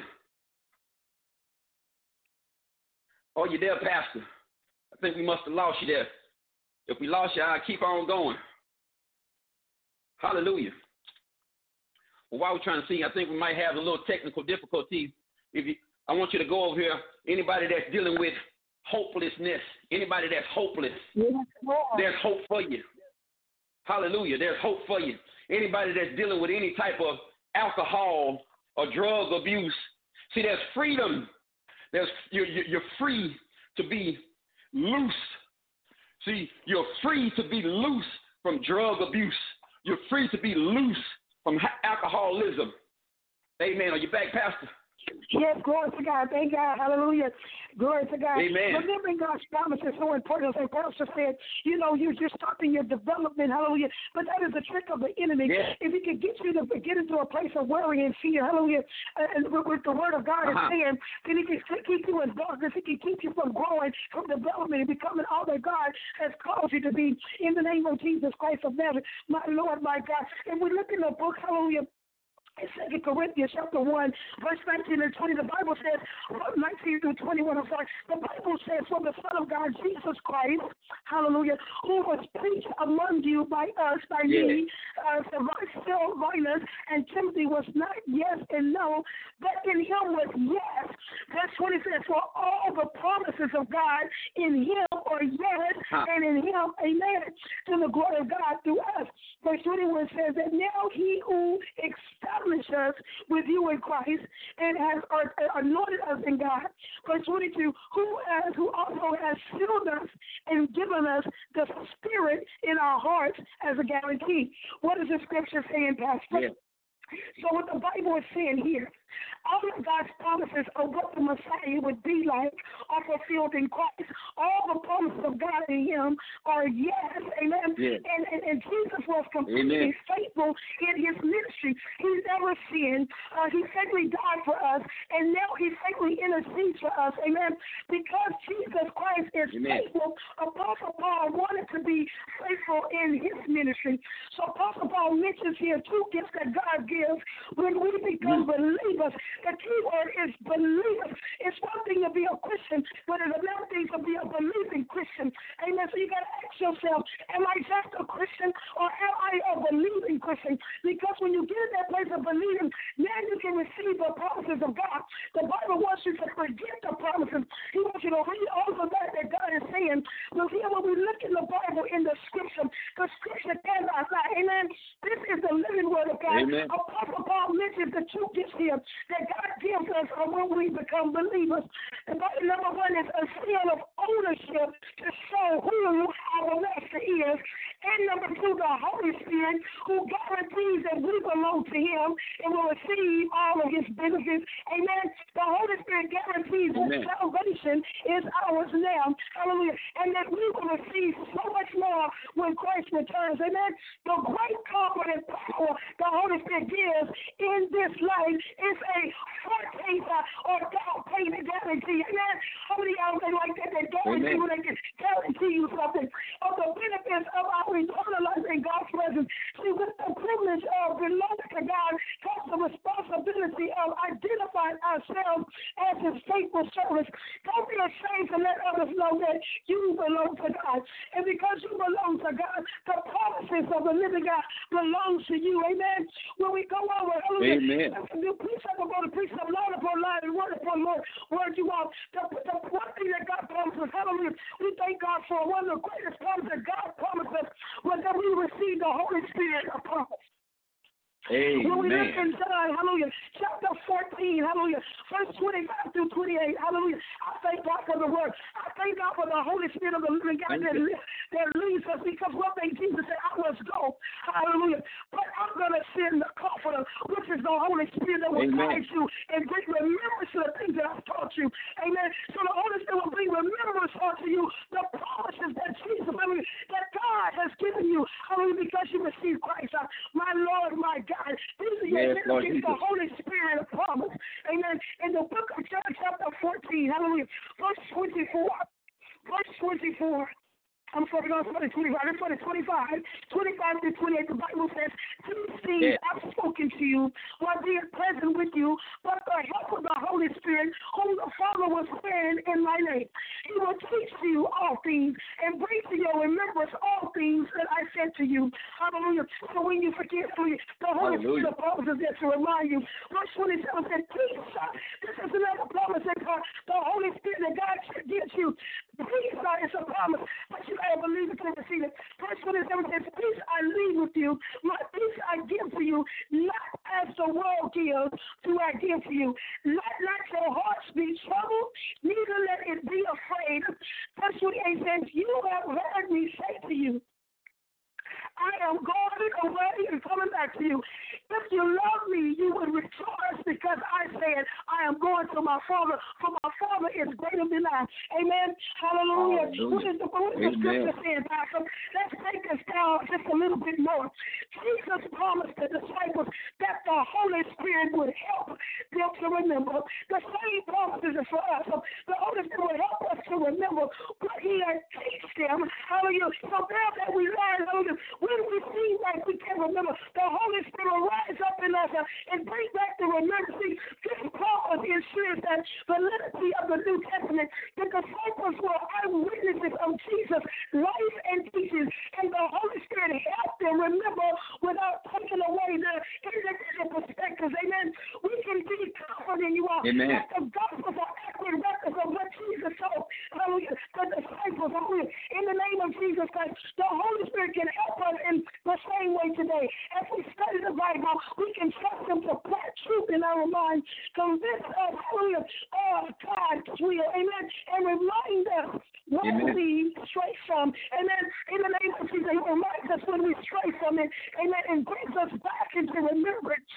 Oh, you there, Pastor? I think we must have lost you there. If we lost you, I'll keep on going. Hallelujah. Well, while we're trying to see, I think we might have a little technical difficulty. I want you to go over here. Anybody that's dealing with hopelessness, anybody that's hopeless, there's hope for you. Hallelujah. There's hope for you. Anybody that's dealing with any type of alcohol or drug abuse, see, there's freedom. You're free to be loose. See, you're free to be loose from drug abuse. You're free to be loose from alcoholism. Amen. Are you back, Pastor? Yes, glory to God. Thank God. Hallelujah. Glory to God. Amen. Remembering God's promise is so important. As Pastor said, you know, you're stopping your development. Hallelujah. But that is the trick of the enemy. Yes. If he can get you to get into a place of worry and fear, hallelujah, and with the word of God is saying, then he can keep you in darkness. He can keep you from growing, from development, and becoming all that God has called you to be in the name of Jesus Christ of Nazareth, my Lord, my God. And we look in the book, hallelujah, in 2 Corinthians chapter 1, verse 19 and 20, the Bible says, 19 through 21, I'm sorry, the Bible says, for the Son of God, Jesus Christ, hallelujah, who was preached among you by us, by me, Silvanus and Timothy was not yes and no, but in him was yes. Verse 20 says, for all the promises of God in him are yes, and in him, amen, to the glory of God through us. Verse 21 says that now he who established us with you in Christ and has anointed us in God. Verse 22, who also has sealed us and given us the Spirit in our hearts as a guarantee. What is the scripture saying, Pastor? Yeah. So what the Bible is saying here, all of God's promises of what the Messiah would be like are fulfilled in Christ. All the promises of God in him are yes, amen. Yes. And Jesus was completely faithful in his ministry. He never sinned. He faithfully died for us, and now he faithfully intercedes for us, amen. Because Jesus Christ is faithful, Apostle Paul wanted to be faithful in his ministry. So Apostle Paul mentions here two gifts that God gives when we become believers. The key word is believers. It's one thing to be a Christian, but it's another thing to be a believing Christian. Amen. So you got to ask yourself, am I just a Christian or am I a believing Christian? Because when you get in that place of believing, now you can receive the promises of God. The Bible wants you to forget the promises. He wants you to read all of that God is saying. But here when we look in the Bible, in the scripture cannot lie. Amen. This is the living word of God. Amen. Apostle Paul mentions the two gifts here that God gives us when we become believers. And number one is a seal of ownership to show who our master is. And number two, the Holy Spirit, who guarantees that we belong to him and will receive all of his benefits. Amen. The Holy Spirit guarantees that salvation is ours now. Hallelujah. And that we will receive so much more when Christ returns. Amen. The great comfort and power the Holy Spirit gives in this life is a foretaste or down payment guarantee. Amen. How many of y'all like that guarantee when they can guarantee you something of the benefits of our eternal life in God's presence? See, with the privilege of belonging to God comes the responsibility of identifying ourselves as his faithful servants. Don't be ashamed to let others know that you belong to God. And because you belong to God, the promises of the living God belong to you. Amen. When we go over, hallelujah, precept upon precept, line upon line, and word upon word you out. The one thing that God promises, hallelujah, we thank God for one of the greatest promises that God promised us was that we receive the Holy Spirit of promise. Amen. When we look in John, hallelujah, chapter 14, hallelujah, verse 25 through 28, hallelujah, I thank God for the word. I thank God for the Holy Spirit of the living God that leads us, because one thing Jesus said, I must go, hallelujah, but I'm going to send the Comforter, which is the Holy Spirit that will guide you and bring remembrance to the things that I've taught you. Amen. So the Holy Spirit will bring remembrance unto you the promises that Jesus, hallelujah, that God has given you, hallelujah, because you received Christ, my Lord, my God. This is the Holy Spirit of promise. Amen. In the book of John, chapter 14, hallelujah, verse 24. Verse 24. I'm sorry, no, 25. That's 25 through 28. The Bible says, these things I've spoken to you while being present with you, but the help of the Holy Spirit, whom the Father will send in my name. He will teach you all things and bring to your remembrance all things that I said to you. Hallelujah. So when you forget, the Holy Spirit promises that to remind you. Verse 27 said, peace. This is another promise that the Holy Spirit that God gives you. Peace is a promise, but you got to believe it to receive it. Verse 27 says, peace I leave with you, my peace I give to you, not as the world gives, do I give to you. Let your hearts be troubled, neither let it be afraid. Verse 28 says, you have heard me say to you, I am going away and coming back to you. If you love me, you would rejoice because I said, I am going to my Father, for my Father is greater than I. Amen. Hallelujah. What is the scripture saying, Pastor? Let's take us down just a little bit more. Jesus promised the disciples that the Holy Spirit would help them to remember. The same promises are for us. The Holy Spirit would help us to remember what He had teach them. Hallelujah. So now that we learn, when we seem like we can't remember, the Holy Spirit will rise up in us and bring back the remembrance. This promise ensures that validity of the New Testament. The disciples were eyewitnesses of Jesus' life and teachings, and the Holy Spirit helped them remember without taking away their individual perspectives. Amen. We can be confident, you all, that the Gospels are accurate records of what Jesus told. Hallelujah. The disciples, hallelujah. In the name of Jesus Christ, the Holy Spirit can help us in the same way today. As we study the Bible, we can trust Him to plant truth in our minds, convince us, hallelujah, of God's will, amen, and remind us when we stray from, amen, in the name of Jesus, He reminds us when we stray from it, amen, and brings us back into remembrance.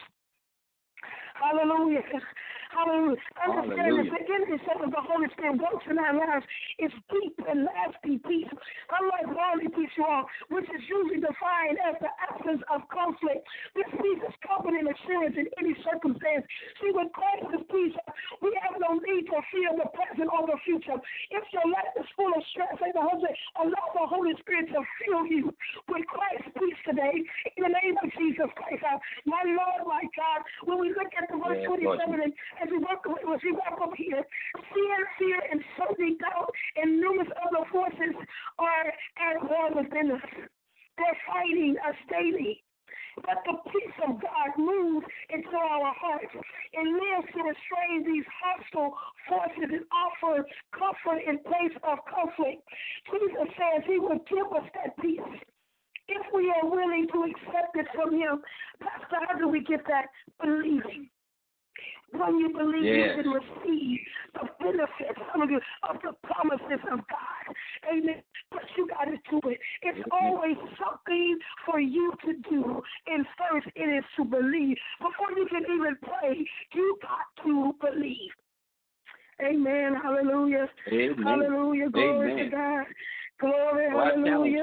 Hallelujah. Hallelujah. Understand that the innocence of the Holy Spirit works in our lives is deep and lasting peace. Unlike worldly peace, you all, which is usually defined as the absence of conflict. This peace is confident assurance in any circumstance. See, with Christ's peace, we have no need to fear the present or the future. If your life is full of stress, allow the Holy Spirit to fill you with Christ's peace today. In the name of Jesus Christ, my Lord, my God, when we look at the verse 27, as we walk up here, fear, and certainty, doubt, and numerous other forces are at war within us. They're fighting us daily. But the peace of God moves into our hearts and lives to restrain these hostile forces and offer comfort in place of conflict. Jesus says He will give us that peace if we are willing to accept it from Him. Pastor, how do we get that? Believing. When you believe, you can receive the benefits of the promises of God. Amen. But you got to do it. It's always something for you to do. And first, it is to believe. Before you can even pray, you got to believe. Amen. Hallelujah. Amen. Hallelujah. Glory to God. Glory. Hallelujah.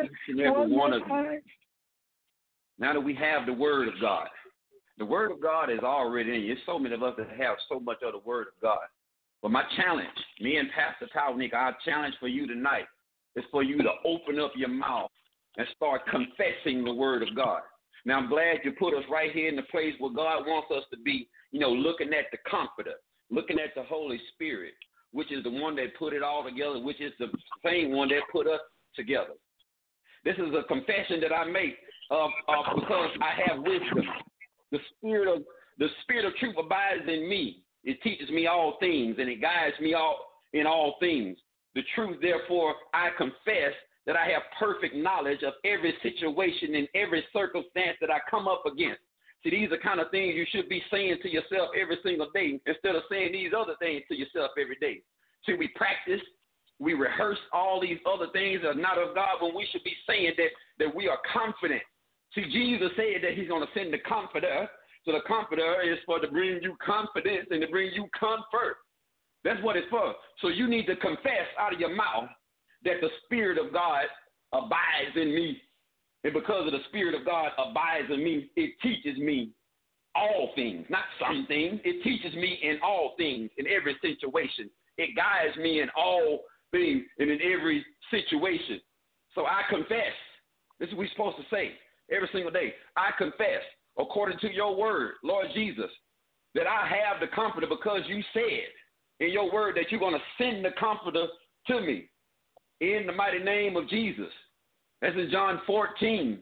Now that we have the Word of God, the Word of God is already in you. There's so many of us that have so much of the Word of God. But my challenge, me and Pastor Talnick, our challenge for you tonight is for you to open up your mouth and start confessing the Word of God. Now, I'm glad you put us right here in the place where God wants us to be, looking at the Comforter, looking at the Holy Spirit, which is the one that put it all together, which is the same one that put us together. This is a confession that I make because I have wisdom. The spirit of truth abides in me. It teaches me all things, and it guides me in all things. The truth, therefore, I confess that I have perfect knowledge of every situation and every circumstance that I come up against. See, these are kind of things you should be saying to yourself every single day instead of saying these other things to yourself every day. See, we practice, we rehearse all these other things that are not of God when we should be saying that we are confident. See, Jesus said that He's going to send the Comforter. So the Comforter is to bring you confidence and to bring you comfort. That's what it's for. So you need to confess out of your mouth that the Spirit of God abides in me. And because of the Spirit of God abides in me, it teaches me all things, not some things. It teaches me in all things, in every situation. It guides me in all things and in every situation. So I confess. This is what we're supposed to say every single day. I confess, according to your word, Lord Jesus, that I have the Comforter because you said in your word that you're going to send the Comforter to me in the mighty name of Jesus. That's in John 14,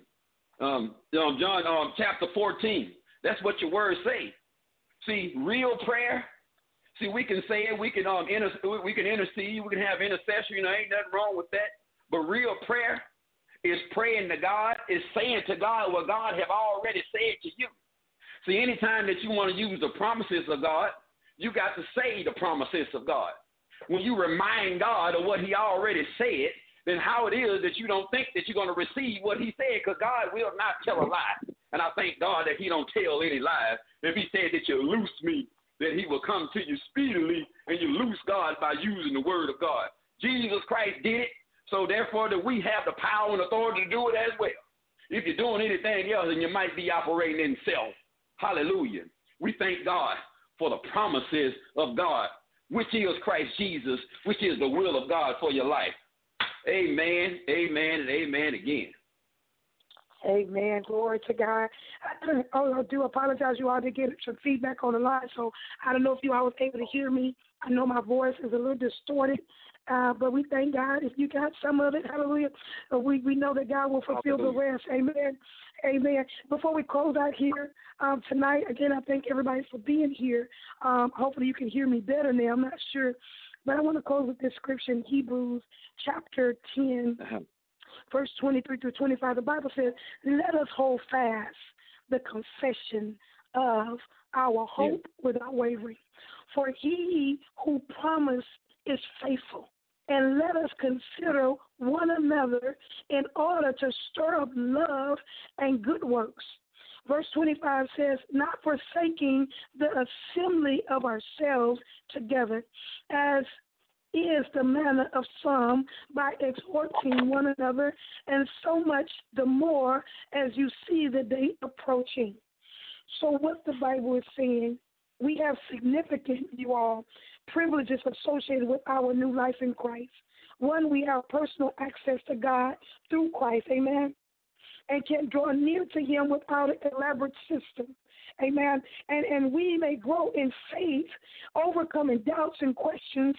chapter 14. That's what your words say. See, real prayer. See, we can say it. We can intercede. We can have intercession. Ain't nothing wrong with that. But real prayer is praying to God, is saying to God what God have already said to you. See, anytime that you want to use the promises of God, you got to say the promises of God. When you remind God of what He already said, then how it is that you don't think that you're going to receive what He said, because God will not tell a lie. And I thank God that He don't tell any lies. If He said that you loose me that he will come to you speedily and you loose God by using the word of God. Jesus Christ did it, so therefore that we have the power and authority to do it as well. If you're doing anything else, then you might be operating in self. Hallelujah. We thank God for the promises of God, which is Christ Jesus, which is the will of God for your life. Amen, amen, and amen again. Amen. Glory to God. I do apologize. You all did get some feedback on the line, so I don't know if you all was able to hear me. I know my voice is a little distorted, but we thank God. If you got some of it, hallelujah, we know that God will fulfill the rest. Amen. Amen. Before we close out here tonight, again, I thank everybody for being here. Hopefully you can hear me better now. I'm not sure. But I want to close with this scripture in Hebrews chapter 10. Verse 23 through 25, the Bible says, let us hold fast the confession of our hope without wavering. For he who promised is faithful. And let us consider one another in order to stir up love and good works. Verse 25 says, not forsaking the assembly of ourselves together, as is the manner of some, by exhorting one another, and so much the more as you see the day approaching. So what the Bible is saying, we have significant, you all, privileges associated with our new life in Christ. One, we have personal access to God through Christ, amen, and can draw near to him without an elaborate system. Amen. And we may grow in faith, overcoming doubts and questions,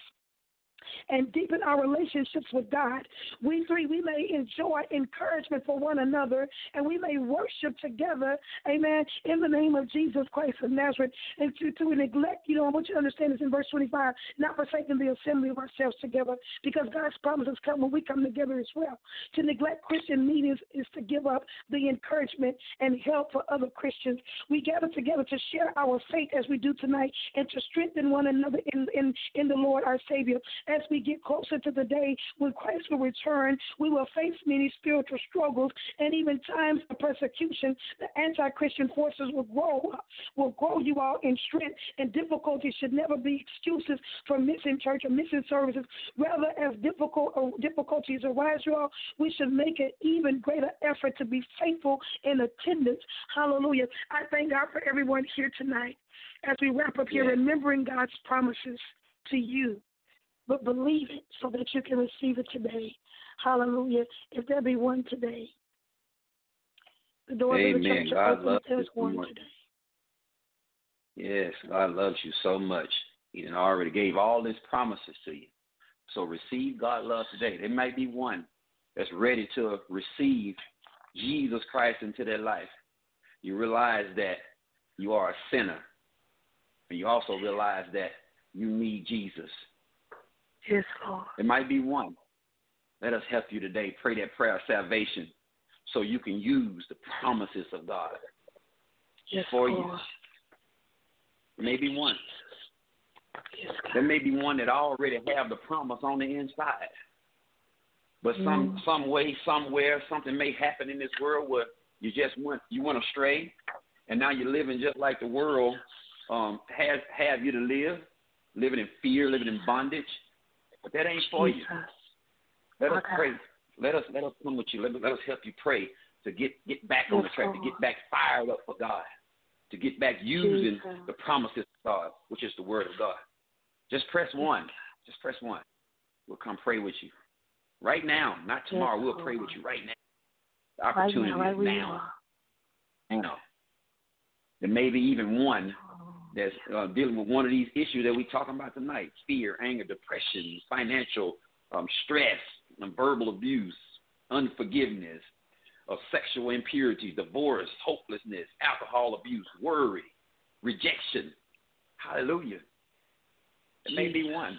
and deepen our relationships with God. We may enjoy encouragement for one another, and we may worship together, amen, in the name of Jesus Christ of Nazareth. And to neglect, I want you to understand this in verse 25, not forsaking the assembly of ourselves together, because God's promises come when we come together as well. To neglect Christian meetings is to give up the encouragement and help for other Christians. We gather together to share our faith as we do tonight, and to strengthen one another in the Lord our Savior. As we get closer to the day when Christ will return, we will face many spiritual struggles and even times of persecution. The anti-Christian forces will grow you all in strength, and difficulties should never be excuses for missing church or missing services. Rather, as difficulties arise, you all, we should make an even greater effort to be faithful in attendance. Hallelujah. I thank God for everyone here tonight. As we wrap up here, remembering God's promises to you, but believe it so that you can receive it today. Hallelujah. If there be one today, the doors of the church are open. There's one today. Yes, God loves you so much. He done already gave all his promises to you. So receive God's love today. There might be one that's ready to receive Jesus Christ into their life. You realize that you are a sinner. And you also realize that you need Jesus. Yes, Lord. It might be one. Let us help you today. Pray that prayer of salvation so you can use the promises of God for you. There may be one. Yes, there may be one that already have the promise on the inside. But some way, somewhere, something may happen in this world where you went astray, and now you're living just like the world have you to live, living in fear, living in bondage. But that ain't for you. Let us pray. Let us come with you. Let us help you pray to get back on the track, to get back fired up for God, to get back using the promises of God, which is the word of God. Just press one. Just press one. We'll come pray with you. Right now, not tomorrow. We'll pray with you right now. The opportunity is now. Now. There may be even one that's dealing with one of these issues that we're talking about tonight: fear, anger, depression, financial stress, verbal abuse, unforgiveness, sexual impurity, divorce, hopelessness, alcohol abuse, worry, rejection. Hallelujah. There may be one.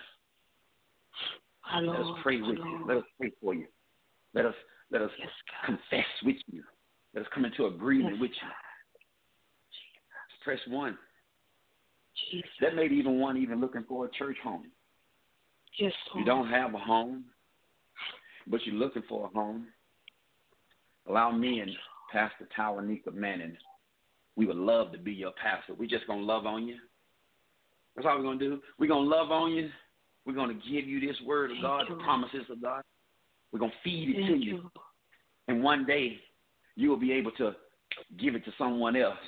Let us pray with you. Let us pray for you. Let us confess with you. Let us come into agreement with you. Press one. Jesus. That may be even one even looking for a church home. Yes, Lord. You don't have a home, but you're looking for a home. Allow me and Pastor Tawanika Manning, we would love to be your pastor. We're just going to love on you. That's all we're going to do. We're going to love on you. We're going to give you this word of God, the promises of God. We're going to feed it to you. And one day, you will be able to give it to someone else.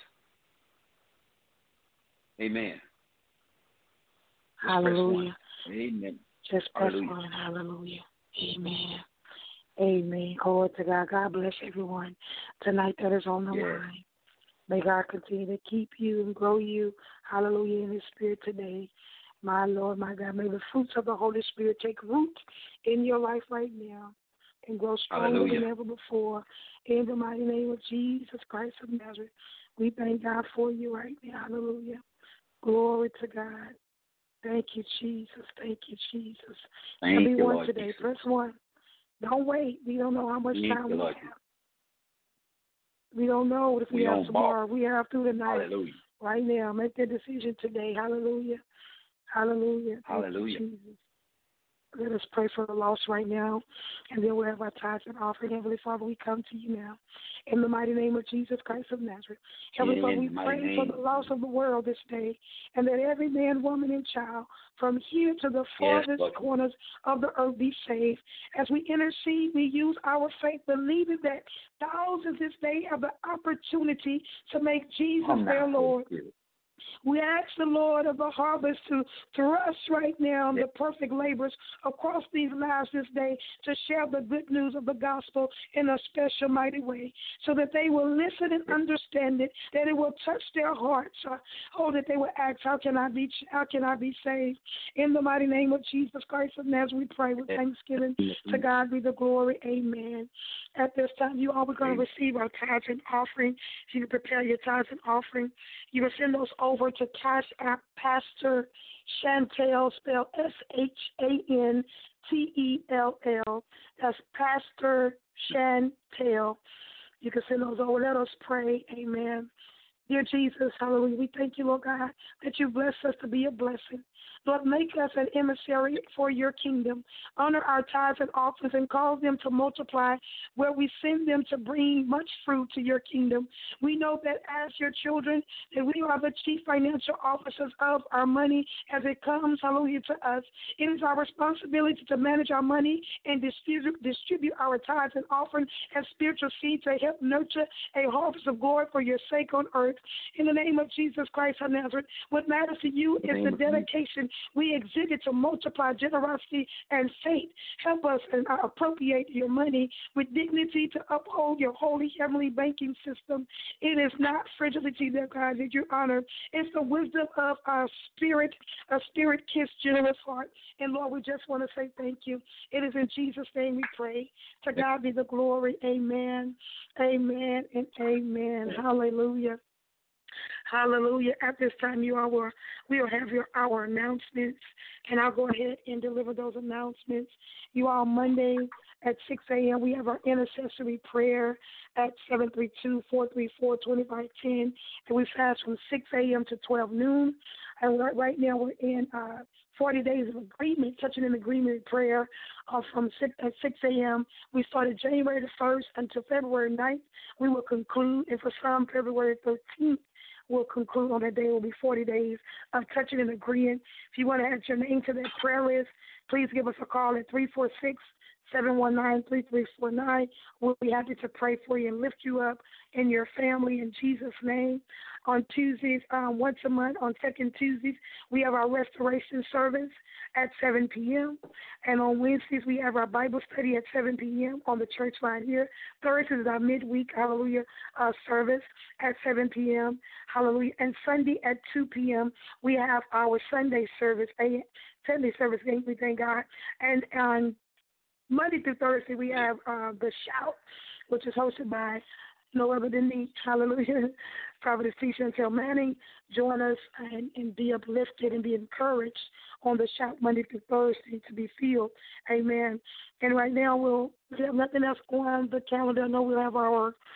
Amen. Hallelujah. Amen. Just press on. Hallelujah. Amen. Amen. Glory to God. God bless everyone tonight that is on the line. May God continue to keep you and grow you. Hallelujah. In His Spirit today. My Lord, my God, may the fruits of the Holy Spirit take root in your life right now and grow stronger than ever before. In the mighty name of Jesus Christ of Nazareth, we thank God for you right now. Hallelujah. Glory to God. Thank you, Jesus. Thank you, Jesus. Thank Everyone you, Lord today, Jesus. press 1. Don't wait. We don't know how much time we have. We don't know if we have tomorrow. We have through the night. Hallelujah. Right now. Make the decision today. Hallelujah. Hallelujah. Hallelujah. Thank you, Jesus. Let us pray for the lost right now, and then we'll have our tithes and offering. Heavenly Father, we come to you now in the mighty name of Jesus Christ of Nazareth. Heavenly Father, we pray for the lost of the world this day, and that every man, woman, and child from here to the farthest corners of the earth be saved. As we intercede, we use our faith, believing that thousands this day have the opportunity to make Jesus their Lord. We ask the Lord of the harvest to thrust right now the perfect laborers across these lives this day to share the good news of the gospel in a special, mighty way, so that they will listen and understand it, that it will touch their hearts, that they will ask, how can I be saved? In the mighty name of Jesus Christ of Nazareth, we pray with thanksgiving. To God be the glory. Amen. At this time, you all are going to receive our tithes and offering. If you can prepare your tithes and offering, you can send those over to Cash App Pastor Chantel, spelled SHANTELL. That's Pastor Chantel. You can send those over. Let us pray. Amen. Dear Jesus, hallelujah, we thank you, Lord God, that you bless us to be a blessing. Lord, make us an emissary for your kingdom. Honor our tithes and offerings and cause them to multiply where we send them to bring much fruit to your kingdom. We know that as your children, that we are the chief financial officers of our money as it comes, hallelujah, to us. It is our responsibility to manage our money and distribute our tithes and offerings as spiritual seed to help nurture a harvest of glory for your sake on earth. In the name of Jesus Christ of Nazareth, what matters to you is the dedication we exhibit to multiply generosity and faith. Help us and appropriate your money with dignity to uphold your holy heavenly banking system. It is not fragility that God that you honor. It's the wisdom of our spirit, a spirit-kissed generous heart. And Lord, we just want to say thank you. It is in Jesus' name we pray. To God be the glory. Amen. Amen and amen. Hallelujah. Hallelujah. At this time, we will have our announcements, and I'll go ahead and deliver those announcements. You all, Monday at 6 a.m., we have our intercessory prayer at 732-434-2510, and we fast from 6 a.m. to 12 noon. And right now we're in 40 days of agreement, touching an agreement prayer from 6 a.m. We started January the 1st until February 9th. We will conclude, and for some, February 13th. Will conclude on that day. It will be 40 days of touching and agreeing. If you want to add your name to that prayer list, please give us a call at 346-719-3349. We'll be happy to pray for you and lift you up and your family in Jesus' name. On Tuesdays, once a month, on second Tuesdays, we have our restoration service at 7 p.m. And on Wednesdays, we have our Bible study at 7 p.m. on the church line here. Thursdays is our midweek, hallelujah, service at 7 p.m. Hallelujah. And Sunday at 2 p.m., we have our Sunday service, we thank God. And on Monday through Thursday, we have the Shout, which is hosted by no other than me, hallelujah, Prophetess T. Chantel Manning. Join us and be uplifted and be encouraged on the Shout Monday through Thursday to be filled. Amen. And right now we have nothing else on the calendar. I know we'll have our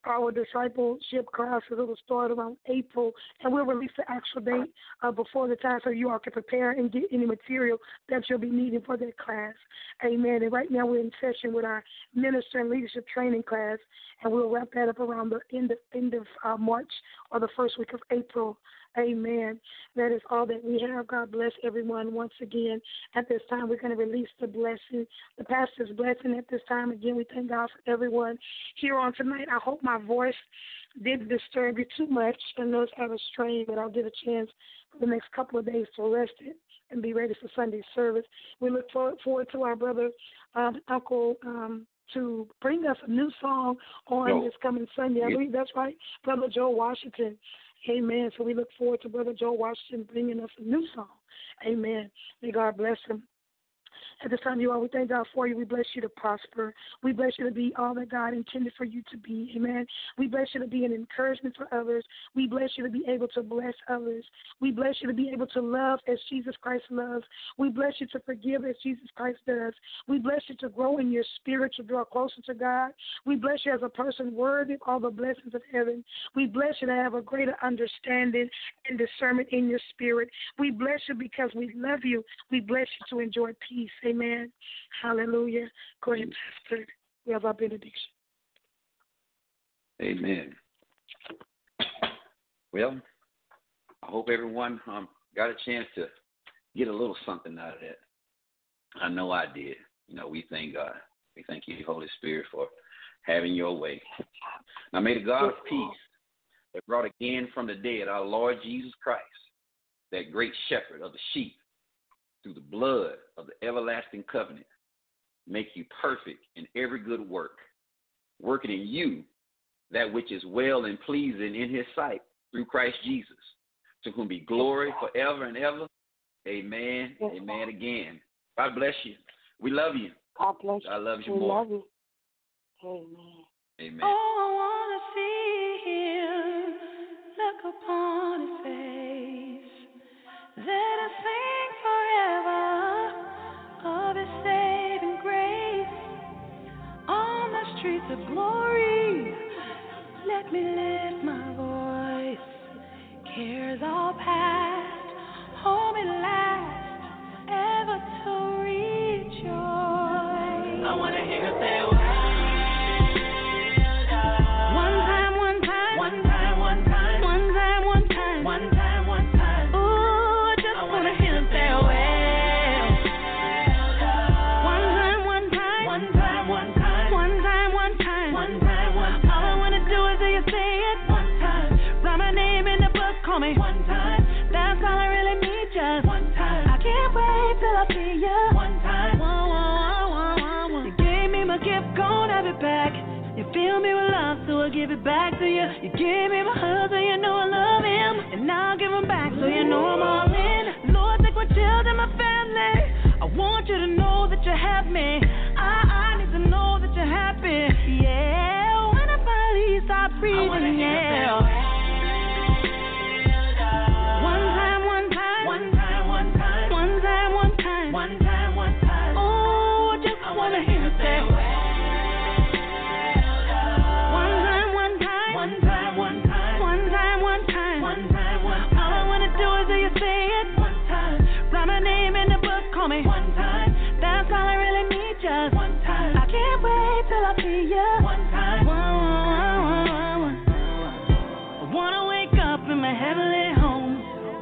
our discipleship classes. It will start around April, and we'll release the actual date before the time so you all can prepare and get any material that you'll be needing for that class. Amen. And right now we're in session with our minister and leadership training class, and we'll wrap that up around the end of March or the first week of April. Amen. That is all that we have. God bless everyone once again. At this time, we're going to release the blessing, the pastor's blessing at this time. Again, we thank God for everyone here on tonight. I hope my voice didn't disturb you too much. I know it's out of strain, but I'll get a chance for the next couple of days to rest it and be ready for Sunday's service. We look forward to our brother, Uncle, to bring us a new song on this coming Sunday. I believe that's right, Brother Joe Washington. Amen. So we look forward to Brother Joe Washington bringing us a new song. Amen. May God bless him. At this time, you all, we thank God for you. We bless you to prosper. We bless you to be all that God intended for you to be. Amen. We bless you to be an encouragement for others. We bless you to be able to bless others. We bless you to be able to love as Jesus Christ loves. We bless you to forgive as Jesus Christ does. We bless you to grow in your spirit, to draw closer to God. We bless you as a person worthy of all the blessings of heaven. We bless you to have a greater understanding and discernment in your spirit. We bless you because we love you. We bless you to enjoy peace. Amen. Hallelujah. Go ahead, Pastor. We have our benediction. Amen. Well, I hope everyone got a chance to get a little something out of that. I know I did. We thank God. We thank you, Holy Spirit, for having your way. Now may the God of peace that brought again from the dead our Lord Jesus Christ, that great shepherd of the sheep, through the blood of the everlasting covenant, make you perfect in every good work, working in you that which is well and pleasing in his sight through Christ Jesus, to whom be glory forever and ever. Amen. Yes. Amen again. God bless you. We love you. God bless you. God loves you we more. Love you. Amen. Amen. Oh, I want to see him, look upon his face. Let us sing forever of his saving grace. On the streets of glory, let me lift my voice. Cares all past, home at last, ever to rejoice. I want to hear say, one time, one time, one time, one time, one time, one time, one time, one time. Ooh, I just want to hear say, one time, one time, one time, one time, one time, one time, one time, one time. All I want to do is hear you say it one time. Write my name in the book, call me one time. That's all I really need, just one time. I can't wait till I see you one time. You gave me my gift, gon' have it back. You fill me with love, so I'll give it back to you. You gave me my husband, you know I love him, and now I'll give him back, so you know I'm all in. Lord, take my children, my family. I want you to know that you have me. I need to know that you're happy. Yeah, when I finally stop breathing, yeah. One time, one time, one time, one time, one time, one time, one time, one time. Oh, I just wanna hear you say, one time, one time, one time, one time, one time, one time, one time, one time. All I wanna do is hear you say it one time. Write my name in the book, call me one time. That's all I really need, just one time. I can't wait till I see you one time. I wanna wake up in my heavenly home.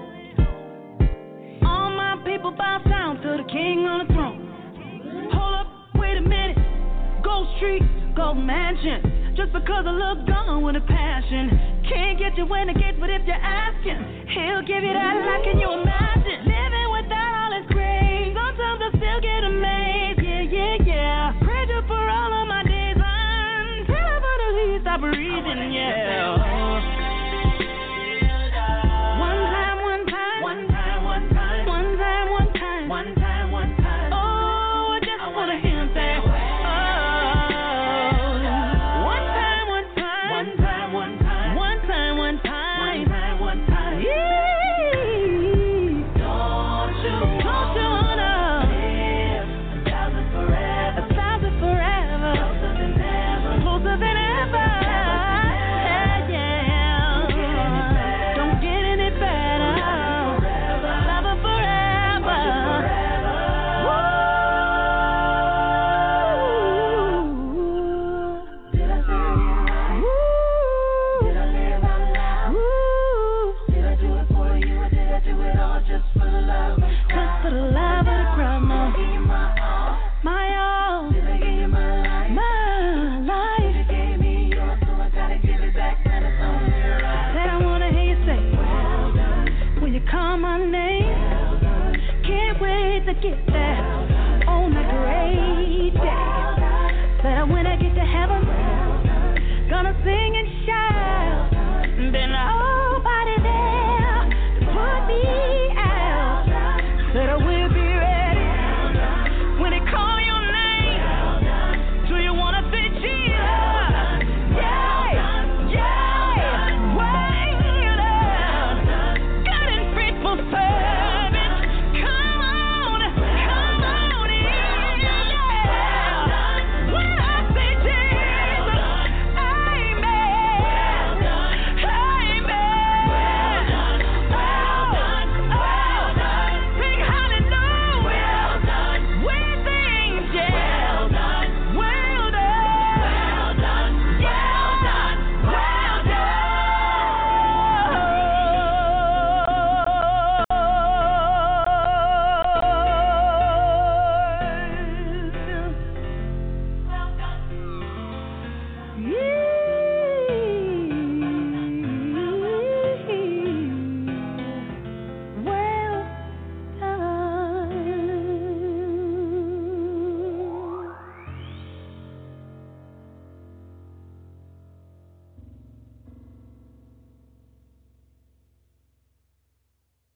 All my people bow down to the King on the throne. Hold up, wait a minute. Gold Street, Gold Mansion. Just because I look gone with a passion. Can't get you when I get, but if you're asking, he'll give you that. How can you imagine living without all his grace? Sometimes I still get amazed.